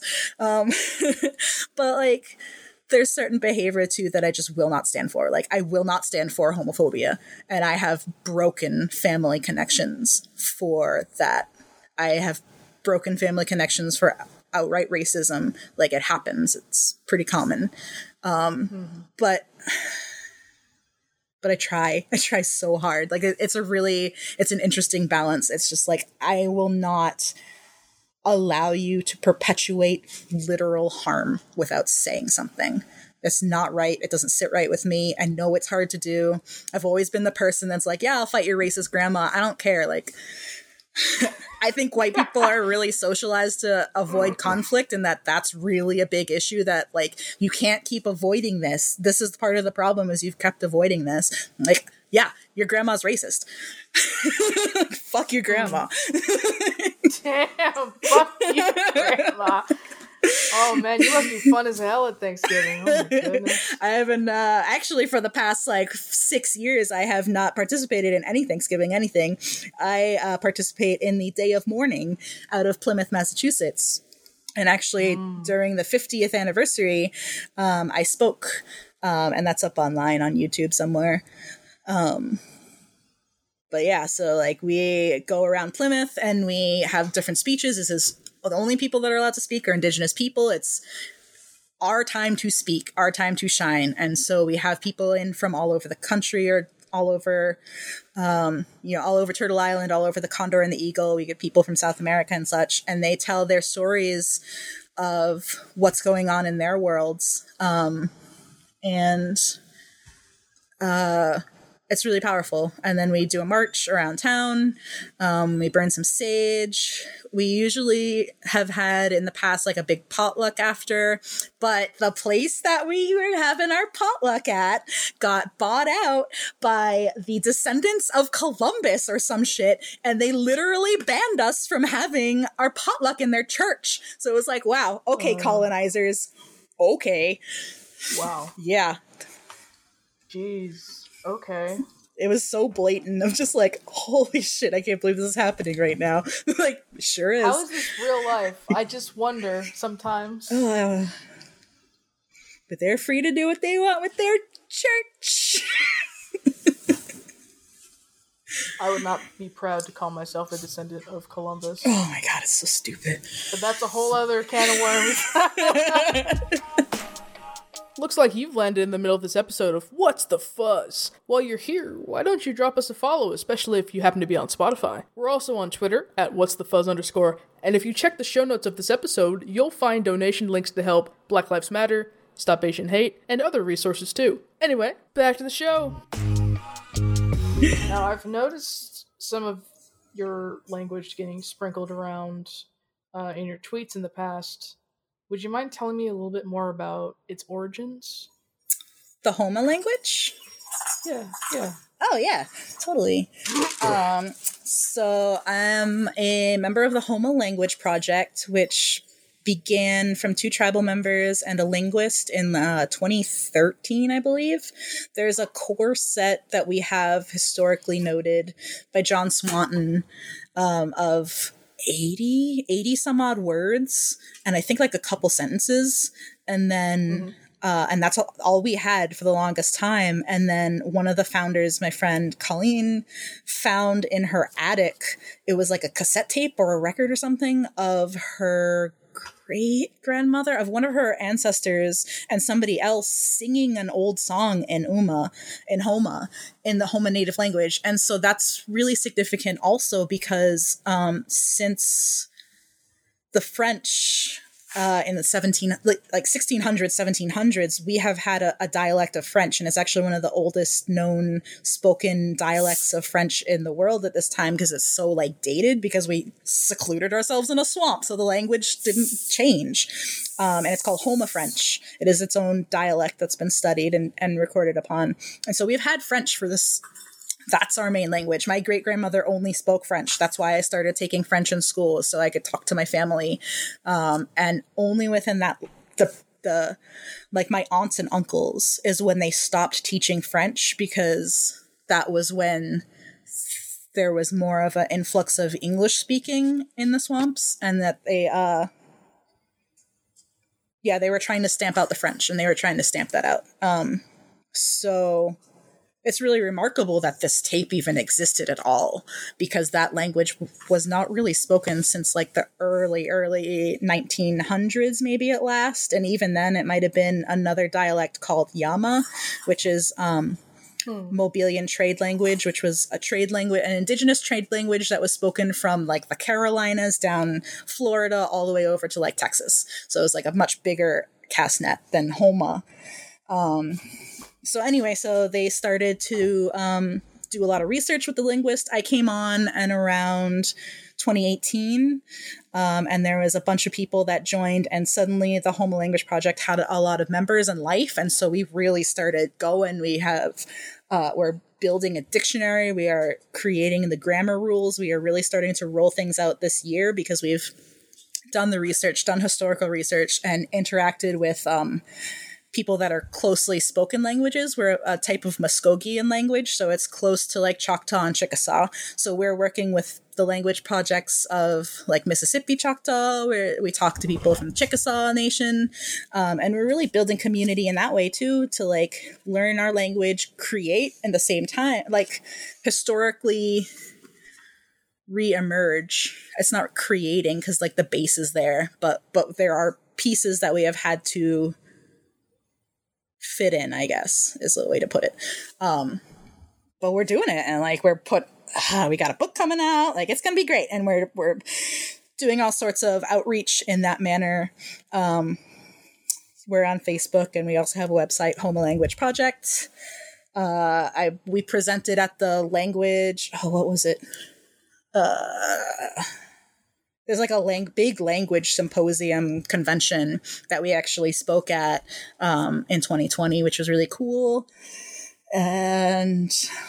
But like, there's certain behavior too that I just will not stand for. Like, I will not stand for homophobia, and I have broken family connections for that. I have broken family connections for outright racism. Like, it happens. It's pretty common. But I try so hard. Like, it's an interesting balance. It's just like, I will not allow you to perpetuate literal harm without saying something. That's not right. It doesn't sit right with me. I know it's hard to do. I've always been the person that's like, yeah, I'll fight your racist grandma. I don't care. Like, I think white people are really socialized to avoid conflict, and that's really a big issue, that like, you can't keep avoiding this. This is part of the problem, is you've kept avoiding this. Like, yeah, your grandma's racist. Fuck your grandma. Damn, fuck you, grandma. Oh man, you must be fun as hell at Thanksgiving. Oh my goodness. I haven't, actually for the past like 6 years, I have not participated in any Thanksgiving anything. I participate in the Day of Mourning out of Plymouth, Massachusetts. And actually during the 50th anniversary, I spoke, and that's up online on YouTube somewhere. But yeah, so like we go around Plymouth and we have different speeches. This is the only people that are allowed to speak are Indigenous people. It's our time to speak, our time to shine. And so we have people in from all over the country or all over, all over Turtle Island, all over the Condor and the Eagle. We get people from South America and such, and they tell their stories of what's going on in their worlds. It's really powerful. And then we do a march around town. We burn some sage. We usually have had in the past like a big potluck after, but the place that we were having our potluck at got bought out by the descendants of Columbus or some shit, and they literally banned us from having our potluck in their church. So it was like, wow, okay, colonizers. Okay. Wow. Yeah. Jeez. Okay. It was so blatant. I'm just like, holy shit, I can't believe this is happening right now. Like, sure is. How is this real life? I just wonder sometimes. But they're free to do what they want with their church. I would not be proud to call myself a descendant of Columbus. Oh my god, it's so stupid. But that's a whole other can of worms. Looks like you've landed in the middle of this episode of What's the Fuzz? While you're here, why don't you drop us a follow, especially if you happen to be on Spotify. We're also on Twitter at whatsthefuzz_, and if you check the show notes of this episode, you'll find donation links to help Black Lives Matter, Stop Asian Hate, and other resources too. Anyway, back to the show. Now, I've noticed some of your language getting sprinkled around in your tweets in the past. Would you mind telling me a little bit more about its origins? The Homa language? Yeah. Oh, yeah, totally. So I'm a member of the Homa Language Project, which began from 2 tribal members and a linguist in 2013, I believe. There's a core set that we have historically noted by John Swanton of 80 some odd words, and I think like a couple sentences, and then and that's all we had for the longest time. And then one of the founders, my friend Colleen, found in her attic, it was like a cassette tape or a record or something of her great-grandmother, of one of her ancestors, and somebody else singing an old song in Homa, in the Homa native language. And so that's really significant also because since the French in the 1600s, 1700s, we have had a dialect of French, and it's actually one of the oldest known spoken dialects of French in the world at this time because it's so like dated because we secluded ourselves in a swamp, so the language didn't change. And it's called Homa French. It is its own dialect that's been studied and recorded upon. And so we've had French for this. That's our main language. My great-grandmother only spoke French. That's why I started taking French in school, so I could talk to my family. And only within that, the like my aunts and uncles is when they stopped teaching French, because that was when there was more of an influx of English speaking in the swamps, and that they were trying to stamp out the French, and they were trying to stamp that out. So it's really remarkable that this tape even existed at all, because that language was not really spoken since like the early 1900s, maybe at last. And even then it might have been another dialect called Yama, which is Mobilian trade language, which was a trade language, an indigenous trade language that was spoken from like the Carolinas down Florida all the way over to like Texas. So it was like a much bigger cast net than Homa. So anyway, so they started to do a lot of research with the linguist. I came on and around 2018, and there was a bunch of people that joined, and suddenly the Homa Language Project had a lot of members and life, and so we really started going. We have, we're building a dictionary. We are creating the grammar rules. We are really starting to roll things out this year because we've done the research, done historical research, and interacted with people that are closely spoken languages. We're a type of Muskogean language, so it's close to like Choctaw and Chickasaw. So we're working with the language projects of like Mississippi Choctaw, where we talk to people from the Chickasaw Nation. And we're really building community in that way too, to like learn our language, create, and the same time, like historically re-emerge. It's not creating because like the base is there, but there are pieces that we have had to fit in, I guess is the way to put it. But we're doing it, and like we got a book coming out, like it's gonna be great, and we're doing all sorts of outreach in that manner. We're on Facebook, and we also have a website, Homo Language Project. We presented at the language, what was it? There's like a big language symposium convention that we actually spoke at in 2020, which was really cool. And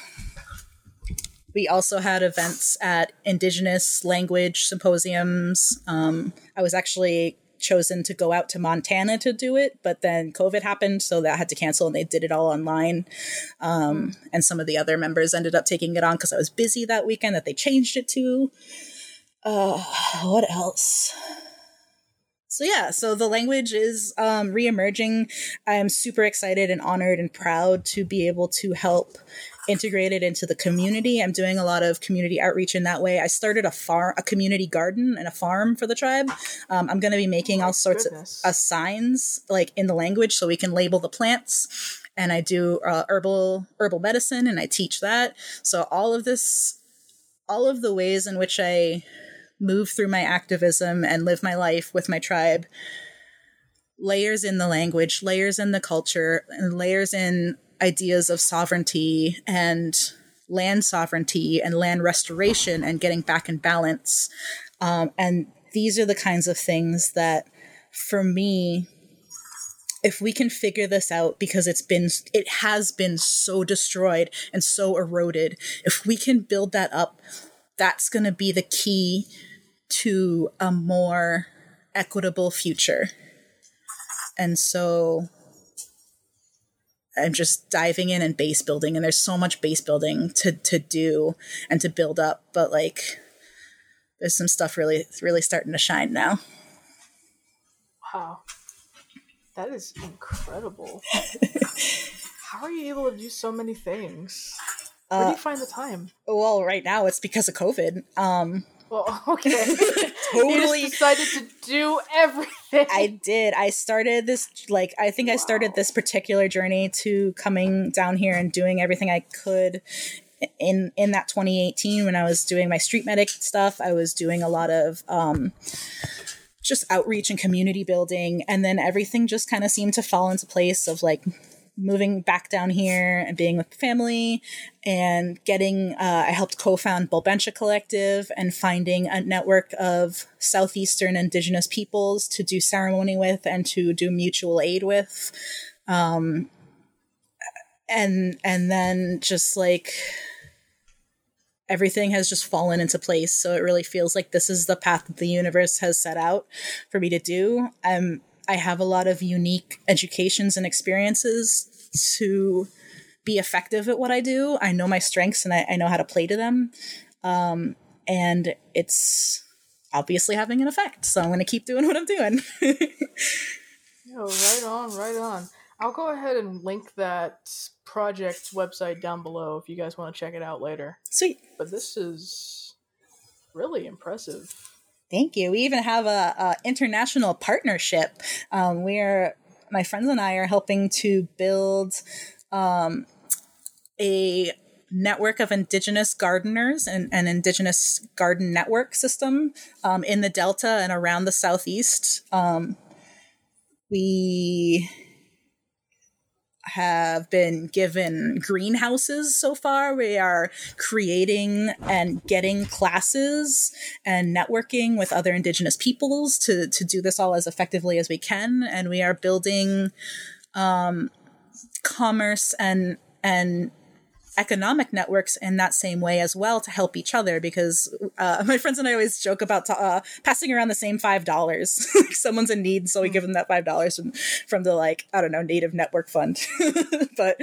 we also had events at Indigenous language symposiums. I was actually chosen to go out to Montana to do it, but then COVID happened, so that had to cancel, and they did it all online. And some of the other members ended up taking it on because I was busy that weekend that they changed it to. What else? So yeah, so the language is re-emerging. I am super excited and honored and proud to be able to help integrate it into the community. I'm doing a lot of community outreach in that way. I started a community garden and a farm for the tribe. I'm going to be making all sorts of signs like in the language so we can label the plants. And I do herbal medicine, and I teach that. So all of the ways in which I move through my activism and live my life with my tribe, layers in the language, layers in the culture, and layers in ideas of sovereignty and land sovereignty and land restoration and getting back in balance. And these are the kinds of things that, for me, if we can figure this out, because it has been so destroyed and so eroded, if we can build that up, that's going to be the key to a more equitable future. And so I'm just diving in and base building, and there's so much base building to do and to build up, but like there's some stuff really, really starting to shine now. Wow. That is incredible. How are you able to do so many things? Where do you find the time? Well, right now it's because of COVID. Well, okay. Totally. You just decided to do everything. I did. I started this, I started this particular journey to coming down here and doing everything I could in that 2018 when I was doing my street medic stuff. I was doing a lot of just outreach and community building. And then everything just kind of seemed to fall into place of like moving back down here and being with family and getting, I helped co-found Bulbentia Collective and finding a network of Southeastern Indigenous peoples to do ceremony with and to do mutual aid with. And then just like everything has just fallen into place. So it really feels like this is the path that the universe has set out for me to do. I have a lot of unique educations and experiences to be effective at what I do. I know my strengths and I know how to play to them. And it's obviously having an effect. So I'm going to keep doing what I'm doing. Yo, right on. I'll go ahead and link that project website down below if you guys want to check it out later. Sweet. But this is really impressive. Thank you. We even have a international partnership. My friends and I are helping to build a network of Indigenous gardeners and an Indigenous garden network system in the Delta and around the Southeast. We have been given greenhouses so far. We are creating and getting classes and networking with other Indigenous peoples to do this all as effectively as we can. And we are building commerce and economic networks in that same way as well to help each other, because my friends and I always joke about passing around the same $5. Someone's in need, so we give them that $5 from the, like, I don't know, Native Network Fund. but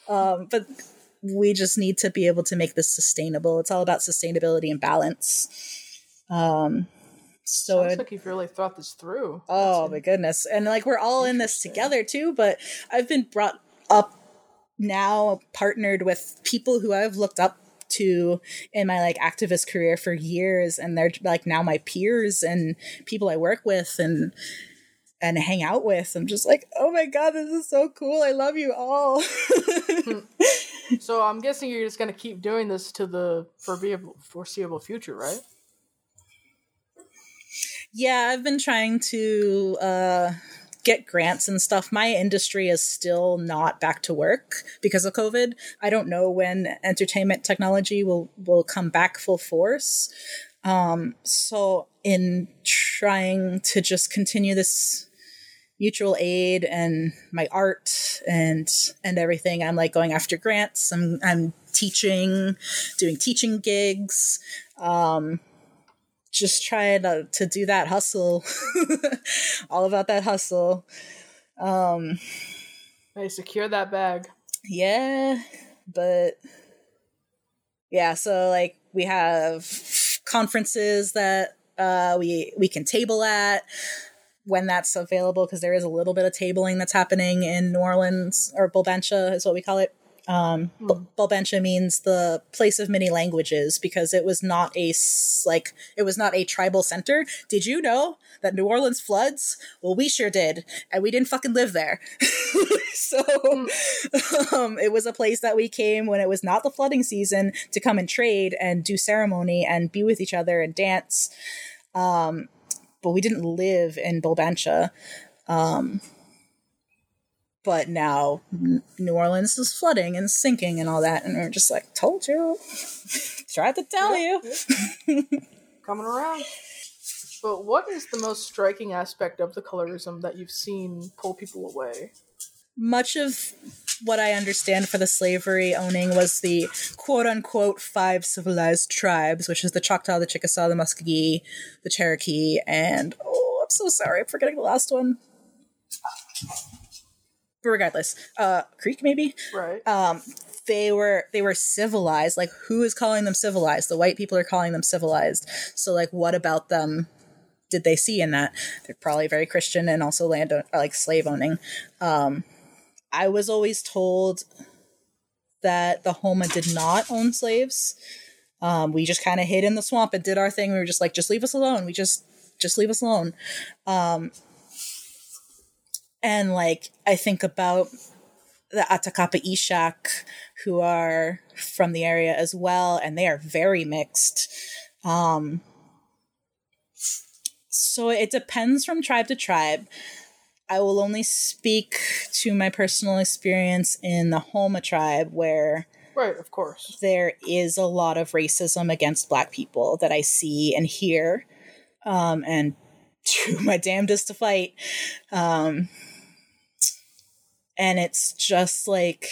we just need to be able to make this sustainable. It's all about sustainability and balance. Sounds like you've really thought this through. Oh my goodness. And like, we're all in this together too, but I've been brought up now, partnered with people who I've looked up to in my like activist career for years, and they're like now my peers and people I work with and hang out with. I'm just like, oh my God, this is so cool. I love you all. So I'm guessing you're just going to keep doing this to the foreseeable future, right? Yeah, I've been trying to get grants and stuff. My industry is still not back to work because of COVID. I don't know when entertainment technology will come back full force. So in trying to just continue this mutual aid and my art and everything, I'm like going after grants. I'm teaching, doing teaching gigs, just trying to do that hustle. All about that hustle. Hey, secure that bag. Yeah, but yeah, so like we have conferences that we can table at when that's available, because there is a little bit of tabling that's happening in New Orleans, or Bulbentia is what we call it. Bulbentia means the place of many languages, because it was not a tribal center. Did you know that New Orleans floods? Well, we sure did, and we didn't fucking live there. So it was a place that we came when it was not the flooding season to come and trade and do ceremony and be with each other and dance. But we didn't live in Bulbentia. But now New Orleans is flooding and sinking and all that. And we're just like, told you. Tried to tell you. Coming around. But what is the most striking aspect of the colorism that you've seen pull people away? Much of what I understand for the slavery owning was the quote-unquote 5 civilized tribes, which is the Choctaw, the Chickasaw, the Muskogee, the Cherokee, and, I'm so sorry, I'm forgetting the last one. But regardless, Creek maybe? Right. They were civilized. Like, who is calling them civilized? The white people are calling them civilized. So, like, what about them did they see in that? They're probably very Christian and also slave owning. I was always told that the Homa did not own slaves. We just kind of hid in the swamp and did our thing. We were just like, just leave us alone. We just leave us alone. And like, I think about the Atakapa Ishak, who are from the area as well, and they are very mixed. So it depends from tribe to tribe. I will only speak to my personal experience in the Homa tribe, where right, of course, there is a lot of racism against Black people that I see and hear, and do my damnedest to fight. And it's just like,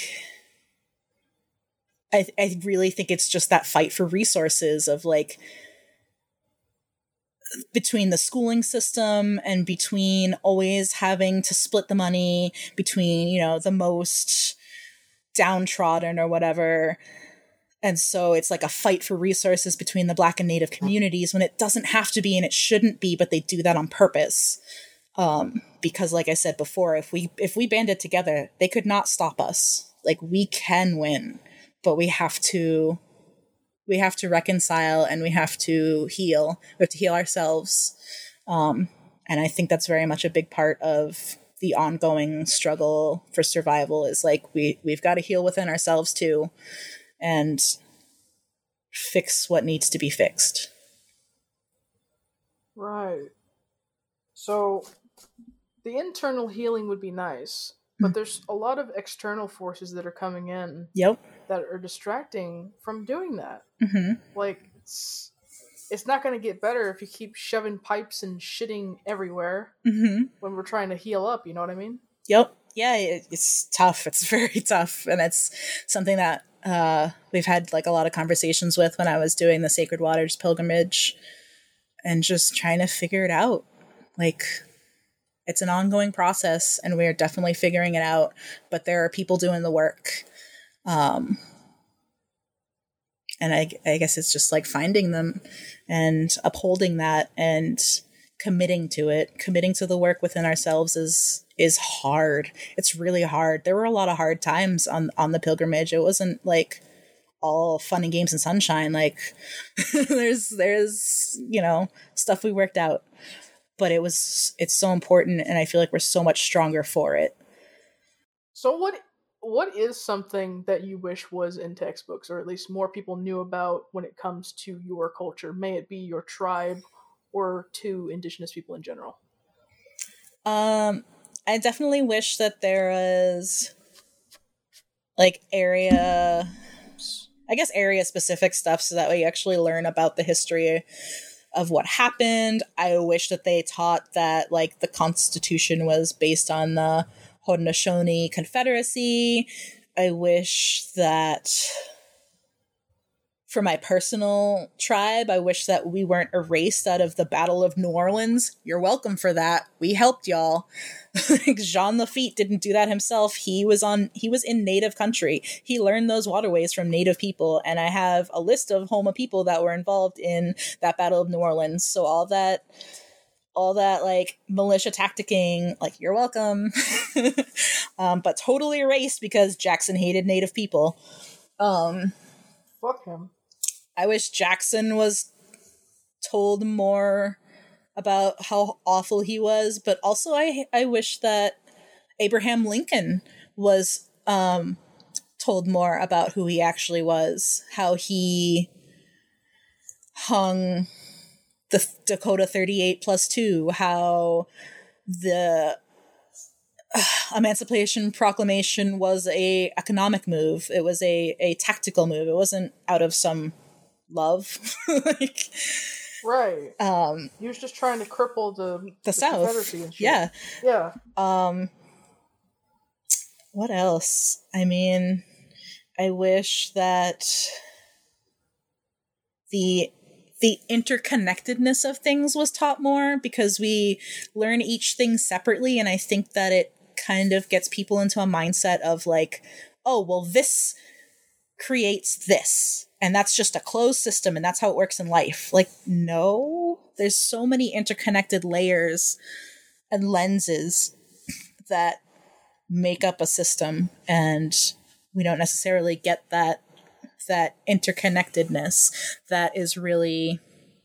I really think it's just that fight for resources of like, between the schooling system and between always having to split the money between, you know, the most downtrodden or whatever. And so it's like a fight for resources between the Black and Native communities, when it doesn't have to be and it shouldn't be, but they do that on purpose. Because like I said before, if we banded together, they could not stop us. Like, we can win, but we have to reconcile, and we have to heal. We have to heal ourselves. And I think that's very much a big part of the ongoing struggle for survival, is like, we've got to heal within ourselves too, and fix what needs to be fixed. Right. So the internal healing would be nice, but there's a lot of external forces that are coming in. Yep. That are distracting from doing that. Mm-hmm. Like, it's not going to get better if you keep shoving pipes and shitting everywhere when we're trying to heal up, you know what I mean? Yep. Yeah, it's tough. It's very tough. And it's something that we've had like a lot of conversations with when I was doing the Sacred Waters pilgrimage and just trying to figure it out. Like, it's an ongoing process and we're definitely figuring it out, but there are people doing the work. And I guess it's just like finding them and upholding that and committing to it. Committing to the work within ourselves is hard. It's really hard. There were a lot of hard times on the pilgrimage. It wasn't like all fun and games and sunshine. Like there's stuff we worked out, but it's so important, and I feel like we're so much stronger for it. So what is something that you wish was in textbooks, or at least more people knew about when it comes to your culture? May it be your tribe or to Indigenous people in general? I definitely wish that there was like area specific stuff so that way you actually learn about the history of what happened. I wish that they taught that like the Constitution was based on the Haudenosaunee Confederacy. I wish that for my personal tribe, I wish that we weren't erased out of the Battle of New Orleans. You're welcome for that. We helped y'all. Jean Lafitte didn't do that himself. He was in Native country. He learned those waterways from Native people, and I have a list of Homa people that were involved in that Battle of New Orleans. So all that like militia tacticking, like, you're welcome. But totally erased because Jackson hated Native people. Fuck him. I wish Jackson was told more about how awful he was, but also I wish that Abraham Lincoln was told more about who he actually was, how he hung the Dakota 38+2, how the Emancipation Proclamation was a economic move. It was a tactical move. It wasn't out of some love. Like, right. He was just trying to cripple the South. Confederacy and shit. Yeah. Yeah. What else? I mean, I wish that the interconnectedness of things was taught more, because we learn each thing separately, and I think that it kind of gets people into a mindset of like, oh, well, this creates this, and that's just a closed system, and that's how it works in life. Like, no, there's so many interconnected layers and lenses that make up a system, and we don't necessarily get that interconnectedness that is really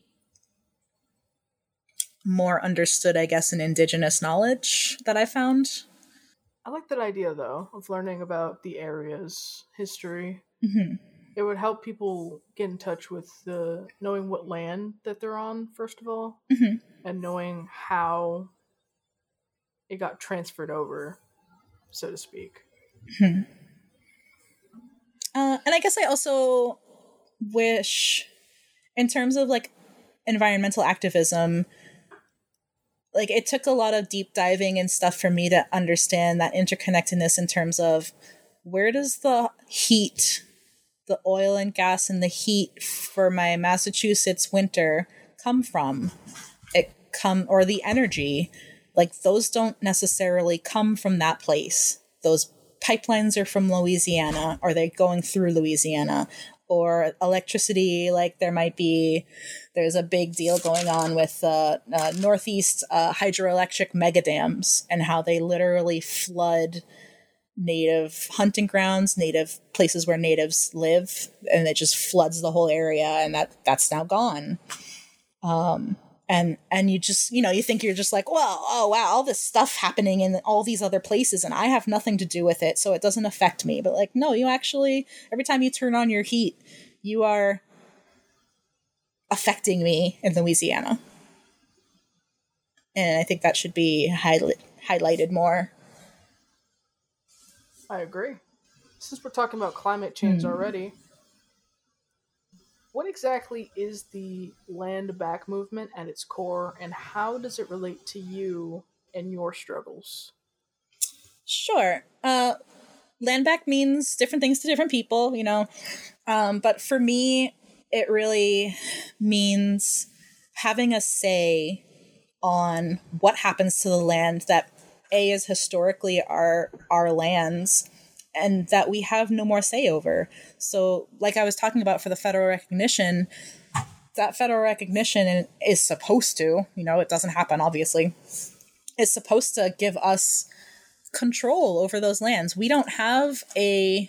more understood, I guess, in Indigenous knowledge that I found. I like that idea, though, of learning about the area's history. Mm-hmm. It would help people get in touch with knowing what land that they're on, first of all, Mm-hmm. and knowing how it got transferred over, so to speak. Mm-hmm. And I guess I also wish, in terms of like environmental activism, like it took a lot of deep diving and stuff for me to understand that interconnectedness in terms of where does the heat, the oil and gas and the heat for my Massachusetts winter come from? Or the energy, like those don't necessarily come from that place. Those pipelines are from Louisiana, or they're going through Louisiana. Or electricity, like there's a big deal going on with Northeast hydroelectric megadams, and how they literally flood native hunting grounds, native places where natives live, and it just floods the whole area, and that's now gone. And you just, you think you're just like, well, oh wow, all this stuff happening in all these other places, and I have nothing to do with it, so it doesn't affect me. But like, no, you actually, every time you turn on your heat, you are affecting me in Louisiana. And I think that should be highlighted more. I agree. Since we're talking about climate change already, what exactly is the land back movement at its core, and how does it relate to you and your struggles? Sure. land back means different things to different people, you know. But for me, it really means having a say on what happens to the land that is historically our lands, and that we have no more say over. So like I was talking about for the federal recognition, that federal recognition is supposed to, you know, it doesn't happen obviously, is supposed to give us control over those lands. We don't have a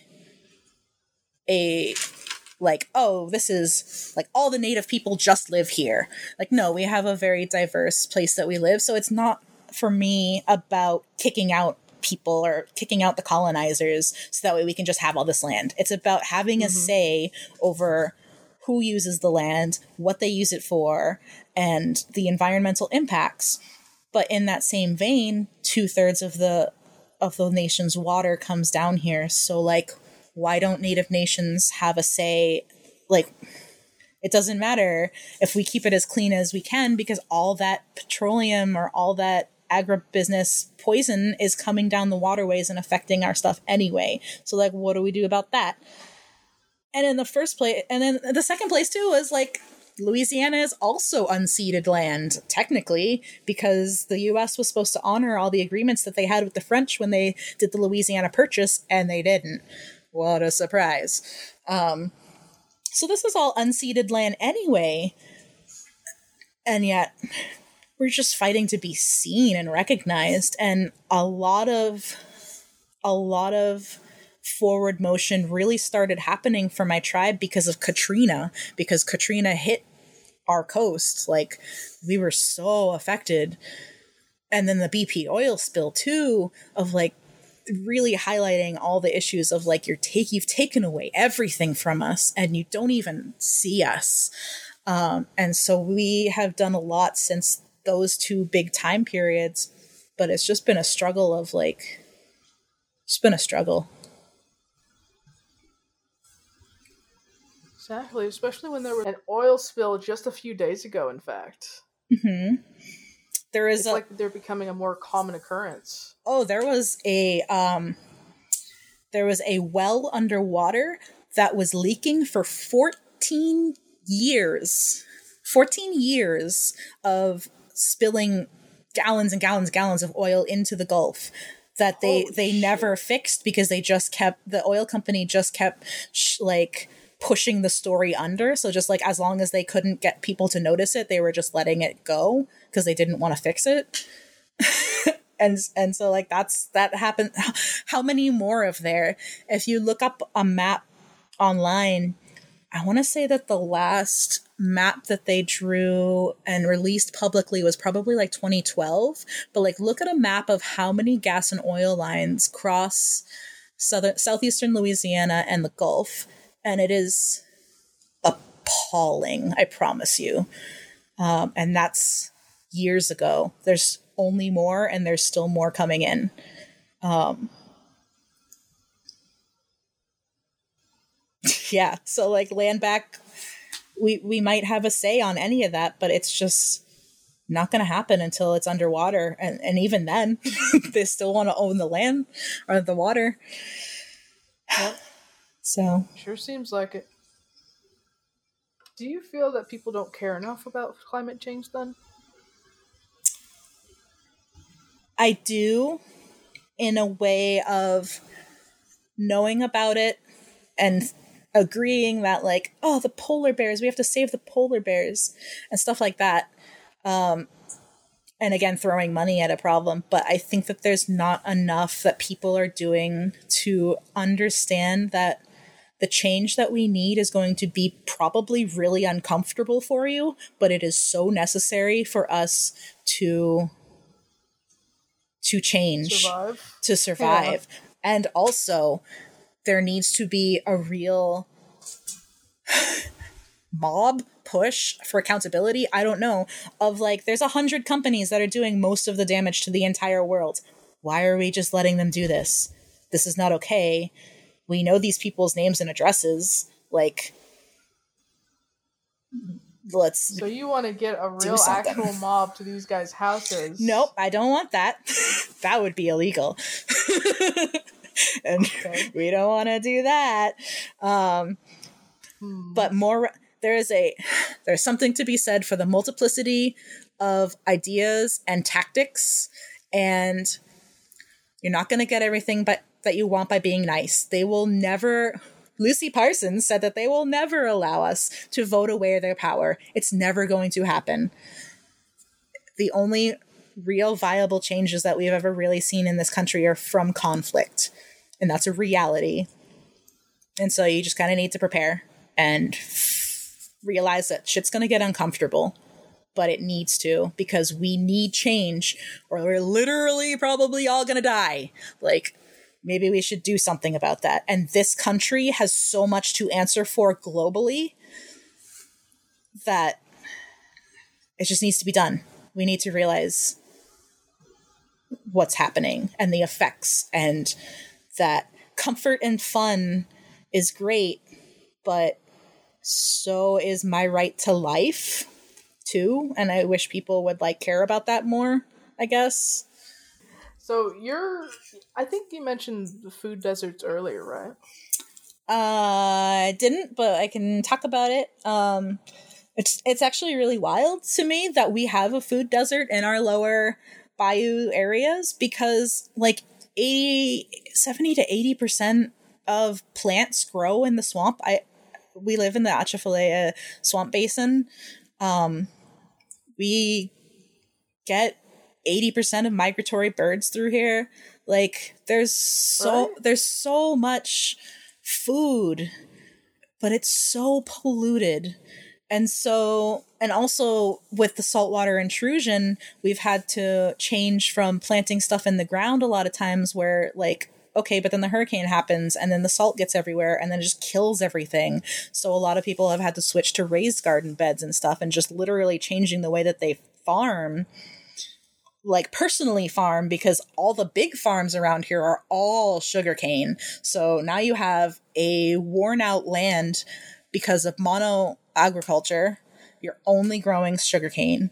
like, oh, this is like all the native people just live here. Like, no, we have a very diverse place that we live. So it's not for me about kicking out people or kicking out the colonizers so that way we can just have all this land. It's about having a say over who uses the land, what they use it for, and the environmental impacts. But in that same vein, 2/3 of the nation's water comes down here. So like, why don't Native nations have a say? Like, it doesn't matter if we keep it as clean as we can, because all that petroleum or all that agribusiness poison is coming down the waterways and affecting our stuff anyway. So like, what do we do about that? And in the first place, and then the second place too is like, Louisiana is also unceded land, technically, because the U.S. was supposed to honor all the agreements that they had with the French when they did the Louisiana Purchase, and they didn't. What a surprise. So this is all unceded land anyway, and yet we're just fighting to be seen and recognized. And a lot of forward motion really started happening for my tribe because of Katrina, because Katrina hit our coast. Like, we were so affected. And then the BP oil spill too, of like really highlighting all the issues of like, you've taken away everything from us and you don't even see us. And so we have done a lot since those two big time periods, but it's just been a struggle of like, it's been a struggle. Exactly, especially when there was an oil spill just a few days ago, in fact. Mm-hmm. It's like they're becoming a more common occurrence. Oh, there was a well underwater that was leaking for 14 years. 14 years of spilling gallons and gallons and gallons of oil into the Gulf that they never fixed, because the oil company just kept pushing the story under. So just like, as long as they couldn't get people to notice it, they were just letting it go because they didn't want to fix it. and so like that happened. How many more of there? If you look up a map online, I want to say that the last map that they drew and released publicly was probably like 2012. But like, look at a map of how many gas and oil lines cross southeastern Louisiana and the Gulf. And it is appalling, I promise you. And that's years ago. There's only more, and there's still more coming in. Yeah, so like land back, we might have a say on any of that, but it's just not going to happen until it's underwater. And even then, they still want to own the land or the water. Yep. So sure seems like it. Do you feel that people don't care enough about climate change then? I do, in a way of knowing about it and agreeing that like, oh, the polar bears, we have to save the polar bears and stuff like that. And again, throwing money at a problem. But I think that there's not enough that people are doing to understand that the change that we need is going to be probably really uncomfortable for you, but it is so necessary for us to change, to survive. Yeah. And also, there needs to be a real mob push for accountability. I don't know, of like, there's 100 companies that are doing most of the damage to the entire world. Why are we just letting them do this? This is not okay. We know these people's names and addresses. Like, let's. So you want to get a real actual mob to these guys' houses? Nope, I don't want that. That would be illegal. And we don't want to do that. But there's something to be said for the multiplicity of ideas and tactics, and you're not going to get everything that you want by being nice. They will never. Lucy Parsons said that they will never allow us to vote away their power. It's never going to happen. The only real viable changes that we've ever really seen in this country are from conflict. And that's a reality. And so you just kind of need to prepare and realize that shit's going to get uncomfortable. But it needs to, because we need change, or we're literally probably all going to die. Like, maybe we should do something about that. And this country has so much to answer for globally that it just needs to be done. We need to realize what's happening and the effects, and that comfort and fun is great, but so is my right to life too. And I wish people would care about that more, I guess. So I think you mentioned the food deserts earlier, right? I didn't, but I can talk about it. It's actually really wild to me that we have a food desert in our lower bayou areas, because 70 to 80% of plants grow in the swamp. We live in the Atchafalaya swamp basin. We get 80% of migratory birds through here. There's so much food, but it's so polluted. And also with the saltwater intrusion, we've had to change from planting stuff in the ground a lot of times, where okay, but then the hurricane happens and then the salt gets everywhere and then it just kills everything. So a lot of people have had to switch to raised garden beds and stuff, and just literally changing the way that they farm, personally farm, because all the big farms around here are all sugarcane. So now you have a worn out land because of mono agriculture. You're only growing sugarcane.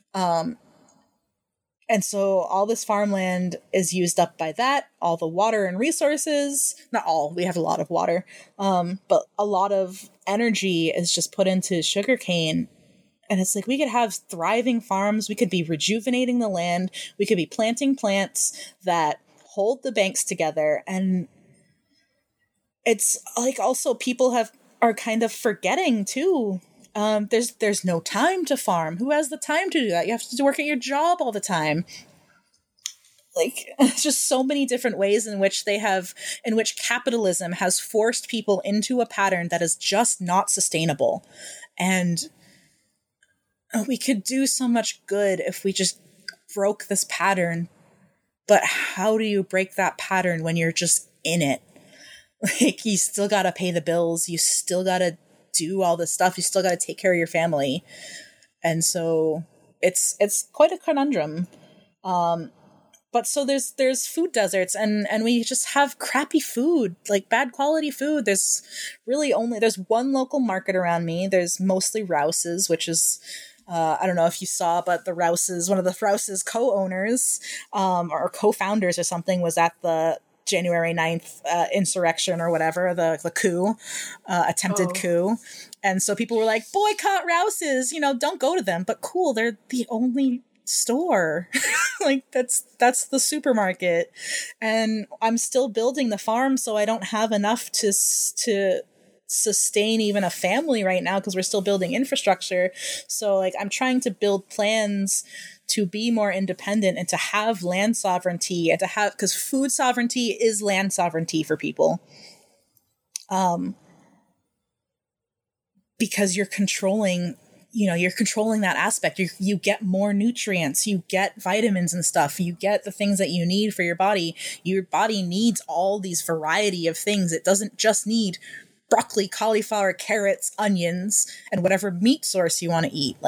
And so all this farmland is used up by that. All the water and resources, not all, we have a lot of water, but a lot of energy is just put into sugarcane. And it's we could have thriving farms. We could be rejuvenating the land. We could be planting plants that hold the banks together. And it's also people are kind of forgetting too. There's no time to farm. Who has the time to do that? You have to work at your job all the time. Just so many different ways in which capitalism has forced people into a pattern that is just not sustainable. And we could do so much good if we just broke this pattern. But how do you break that pattern when you're just in it? You still gotta pay the bills. You still gotta do all this stuff. You still got to take care of your family. And so it's quite a conundrum. But so there's food deserts, and we just have crappy food, bad quality food. There's one local market around me. There's mostly Rouse's, which is, I don't know if you saw, but one of the Rouse's co-owners, or co-founders or something, was at the January 9th insurrection or whatever, the coup, attempted coup. And so people were like, boycott Rouse's, don't go to them. But cool, they're the only store. That's the supermarket. And I'm still building the farm, so I don't have enough to sustain even a family right now, because we're still building infrastructure. So I'm trying to build plans to be more independent and to have land sovereignty, and because food sovereignty is land sovereignty for people. Because you're controlling that aspect. You get more nutrients, you get vitamins and stuff, you get the things that you need for your body. Your body needs all these variety of things. It doesn't just need broccoli, cauliflower, carrots, onions, and whatever meat source you want to eat.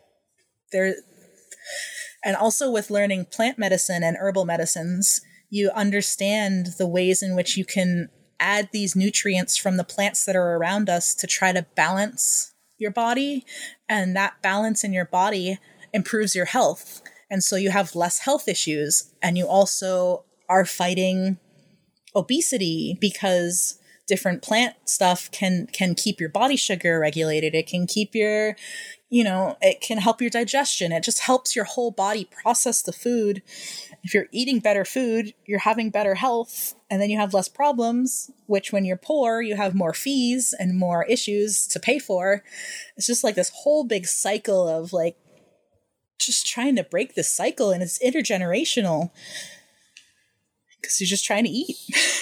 And also with learning plant medicine and herbal medicines, you understand the ways in which you can add these nutrients from the plants that are around us to try to balance your body. And that balance in your body improves your health. And so you have less health issues. And you also are fighting obesity, because different plant stuff can keep your body sugar regulated. It can keep your, it can help your digestion. It just helps your whole body process the food. If you're eating better food, you're having better health, and then you have less problems, which when you're poor, you have more fees and more issues to pay for. It's just like this whole big cycle of like just trying to break this cycle, and it's intergenerational because you're just trying to eat.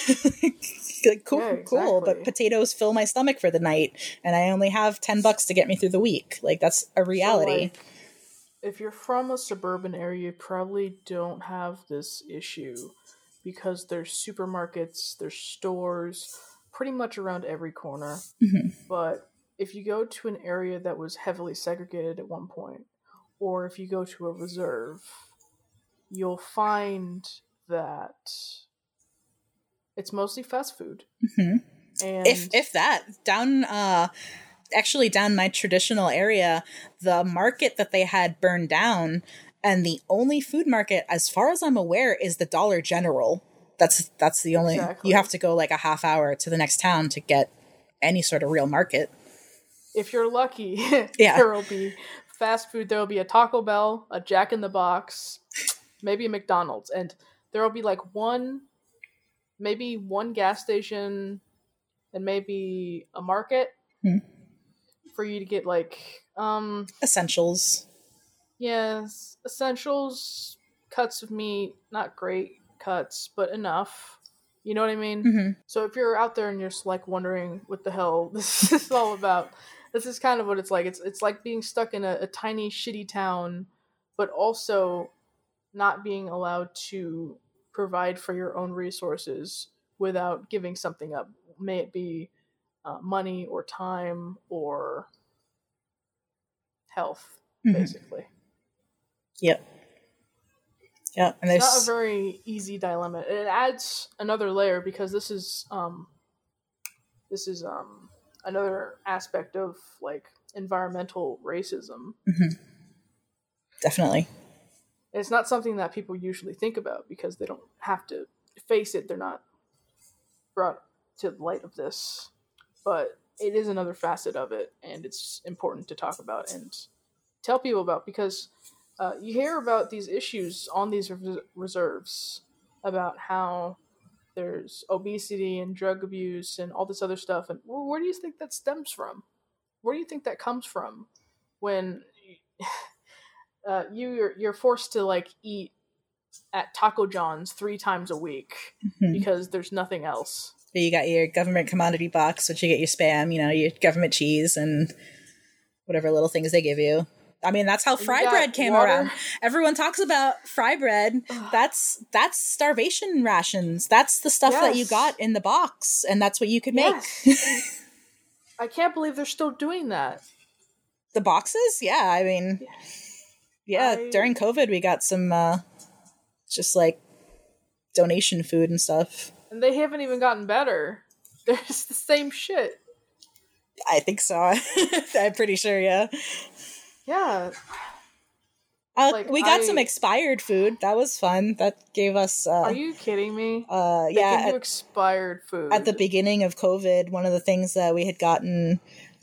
Like, cool, yeah, exactly. Cool, but potatoes fill my stomach for the night, and I only have $10 to get me through the week. Like, that's a reality. So, like, if you're from a suburban area, you probably don't have this issue because there's supermarkets, there's stores pretty much around every corner. Mm-hmm. But if you go to an area that was heavily segregated at one point, or if you go to a reserve, you'll find that it's mostly fast food. Mm-hmm. And if that, down my traditional area, the market that they had burned down, and the only food market, as far as I'm aware, is the Dollar General. That's the only, exactly. You have to go like a half hour to the next town to get any sort of real market. If you're lucky, yeah. There will be fast food. There will be a Taco Bell, a Jack in the Box, maybe a McDonald's, and there will be like maybe one gas station and maybe a market for you to get like essentials. Yes, essentials, cuts of meat, not great cuts, but enough. You know what I mean? Mm-hmm. So if you're out there and you're just like wondering what the hell this is all about, this is kind of what it's like. It's like being stuck in a tiny shitty town, but also not being allowed to provide for your own resources without giving something up. May it be money or time or health, basically. Yep. Yeah, and it's not a very easy dilemma. It adds another layer because this is another aspect of like environmental racism. Mm-hmm. Definitely. It's not something that people usually think about because they don't have to face it. They're not brought to the light of this, but it is another facet of it, and it's important to talk about and tell people about because you hear about these issues on these reserves about how there's obesity and drug abuse and all this other stuff, and where do you think that stems from? Where do you think that comes from when you're forced to like eat at Taco John's 3 times a week because there's nothing else? You got your government commodity box, which you get your Spam, your government cheese and whatever little things they give you. I mean, that's how fry bread came around. Everyone talks about fry bread. That's starvation rations. That's the stuff that you got in the box, and that's what you could make. I can't believe they're still doing that. The boxes? Yeah, I mean, during COVID, we got some just like donation food and stuff. And they haven't even gotten better. They're just the same shit. I think so. I'm pretty sure, yeah. Yeah. We got some expired food. That was fun. That gave us... Are you kidding me? Yeah. They do expired food. At the beginning of COVID, one of the things that we had gotten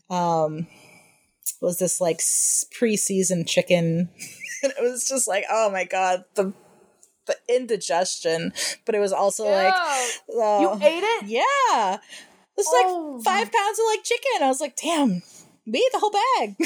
was this like pre-seasoned chicken. And it was just like, oh my God, the indigestion. But it was also like... you ate it? Yeah. It was like 5 pounds of like chicken. I was like, damn. We ate the whole bag.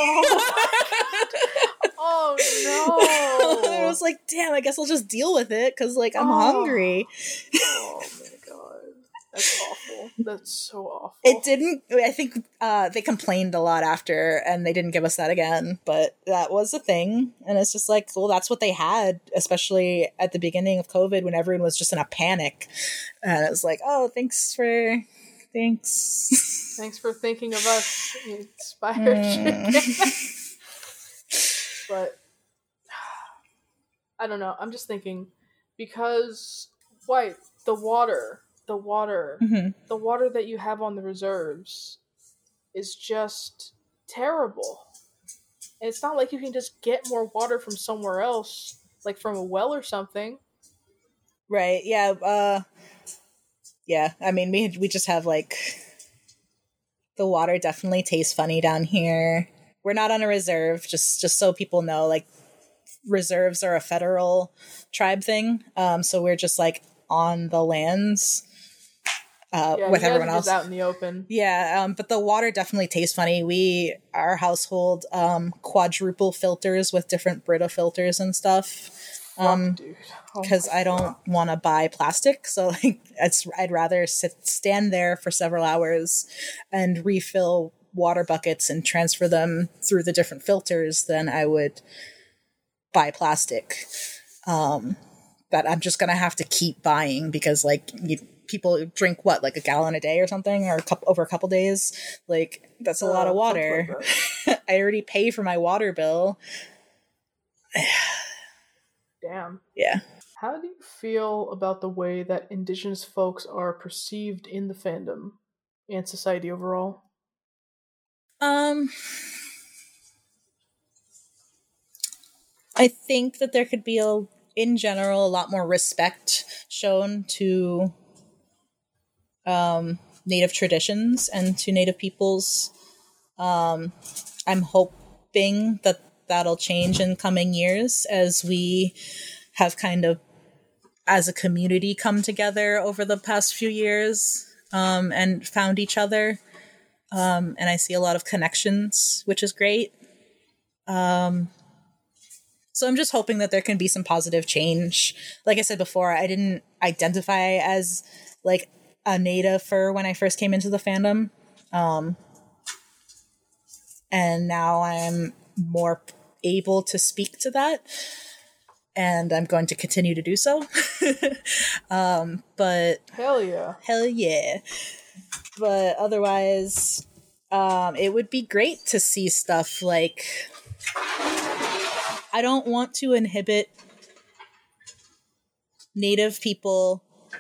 Oh no. I was like, damn, I guess I'll just deal with it because like I'm hungry. Oh my God. That's awful. That's so awful. It didn't, I think they complained a lot after and they didn't give us that again, but that was a thing. And it's just like, well, that's what they had, especially at the beginning of COVID when everyone was just in a panic. And it was like, oh, thanks for thinking of us, inspired chicken. But I don't know. I'm just thinking because the water that you have on the reserves is just terrible. And it's not like you can just get more water from somewhere else, like from a well or something. Right. Yeah. Yeah, I mean, we just have like the water definitely tastes funny down here. We're not on a reserve, just so people know. Like reserves are a federal tribe thing, so we're just like on the lands with everyone else out in the open. Yeah, but the water definitely tastes funny. Our household quadruple filters with different Brita filters and stuff. Dude. Because I don't want to buy plastic, so like I'd rather stand there for several hours and refill water buckets and transfer them through the different filters than I would buy plastic. But I'm just gonna have to keep buying because like people drink what, like a gallon a day or something, or over a couple days. Like that's a lot of water. Like I already pay for my water bill. Damn. Yeah. How do you feel about the way that Indigenous folks are perceived in the fandom and society overall? I think that there could be in general a lot more respect shown to Native traditions and to Native peoples. I'm hoping that that'll change in coming years as we have kind of, as a community, come together over the past few years and found each other. And I see a lot of connections, which is great. So I'm just hoping that there can be some positive change. Like I said before, I didn't identify as like a Native when I first came into the fandom. And now I'm more able to speak to that. And I'm going to continue to do so. But hell yeah. But otherwise, it would be great to see stuff like, I don't want to inhibit Native people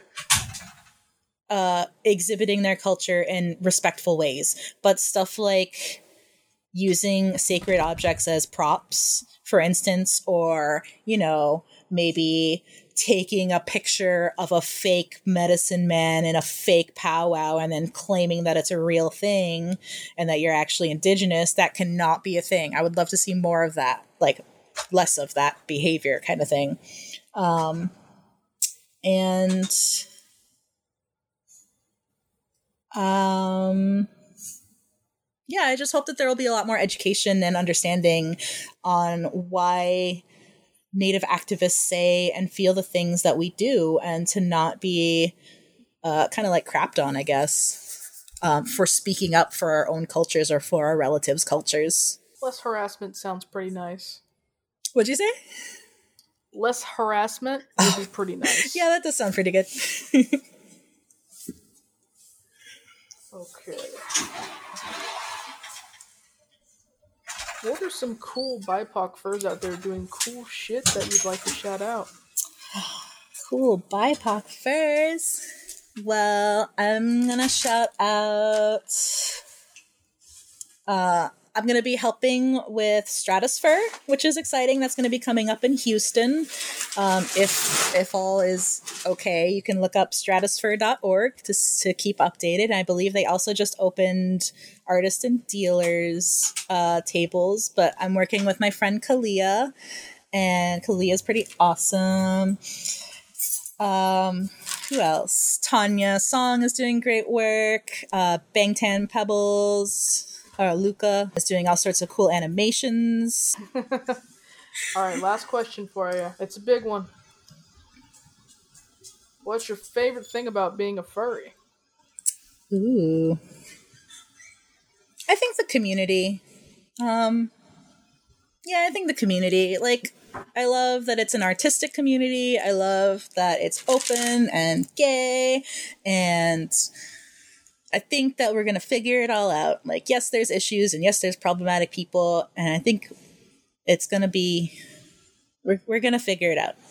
exhibiting their culture in respectful ways, but stuff like using sacred objects as props, for instance, or, maybe taking a picture of a fake medicine man in a fake powwow and then claiming that it's a real thing and that you're actually Indigenous, that cannot be a thing. I would love to see more of that, like less of that behavior kind of thing. Yeah, I just hope that there will be a lot more education and understanding on why Native activists say and feel the things that we do, and to not be kind of like crapped on, I guess, for speaking up for our own cultures or for our relatives' cultures. Less harassment sounds pretty nice. What'd you say? Less harassment would be pretty nice. Yeah, that does sound pretty good. Okay. What are some cool BIPOC furs out there doing cool shit that you'd like to shout out? Cool BIPOC furs. Well, I'm gonna shout out. I'm going to be helping with Stratosphere, which is exciting. That's going to be coming up in Houston. If all is okay, you can look up stratosphere.org to keep updated. And I believe they also just opened artist and dealers tables, but I'm working with my friend Kalia, and Kalia's pretty awesome. Who else? Tanya Song is doing great work. Bangtan Pebbles. Luca is doing all sorts of cool animations. All right, last question for you. It's a big one. What's your favorite thing about being a furry? Ooh. I think the community. I think the community. Like, I love that it's an artistic community. I love that it's open and gay, and I think that we're going to figure it all out. Like, yes, there's issues, and yes, there's problematic people, and I think it's going to be, we're going to figure it out.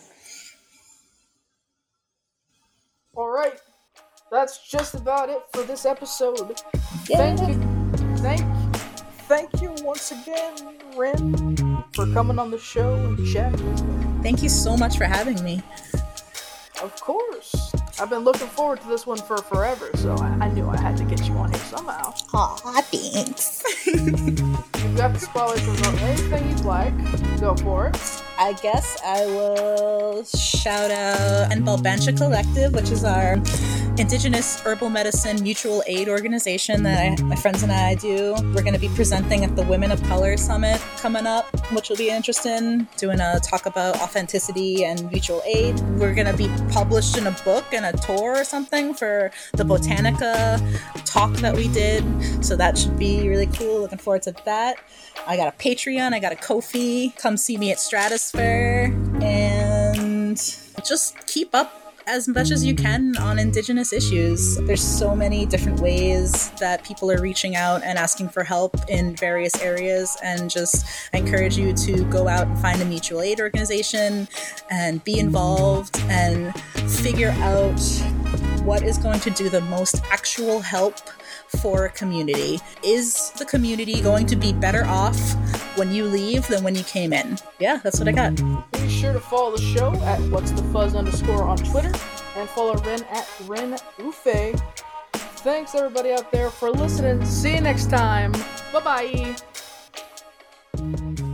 All right. That's just about it for this episode. Yeah. Thank you once again, Rin, for coming on the show and chatting with me. Thank you so much for having me. Of course. I've been looking forward to this one for forever, so I knew I had to get you on here somehow. Aw, thanks. You've got the spotlight to promote anything you'd like. Go for it. I guess I will shout out Nbalbancha Collective, which is our Indigenous herbal medicine mutual aid organization that my friends and I do. We're going to be presenting at the Women of Color Summit coming up, which will be interesting, doing a talk about authenticity and mutual aid. We're going to be published in a book and a tour or something for the Botanica talk that we did, so that should be really cool. Looking forward to that. I got a Patreon, I got a Ko-fi. Come see me at Stratosphere, and just keep up as much as you can on Indigenous issues. There's so many different ways that people are reaching out and asking for help in various areas, and just I encourage you to go out and find a mutual aid organization and be involved and figure out what is going to do the most actual help for a community. Is the community going to be better off when you leave than when you came in? Yeah, that's what I got. Be sure to follow the show at whatsthefuzz_ on Twitter, and follow Ren at RenUfe. Thanks everybody out there for listening. See you next time. Bye-bye.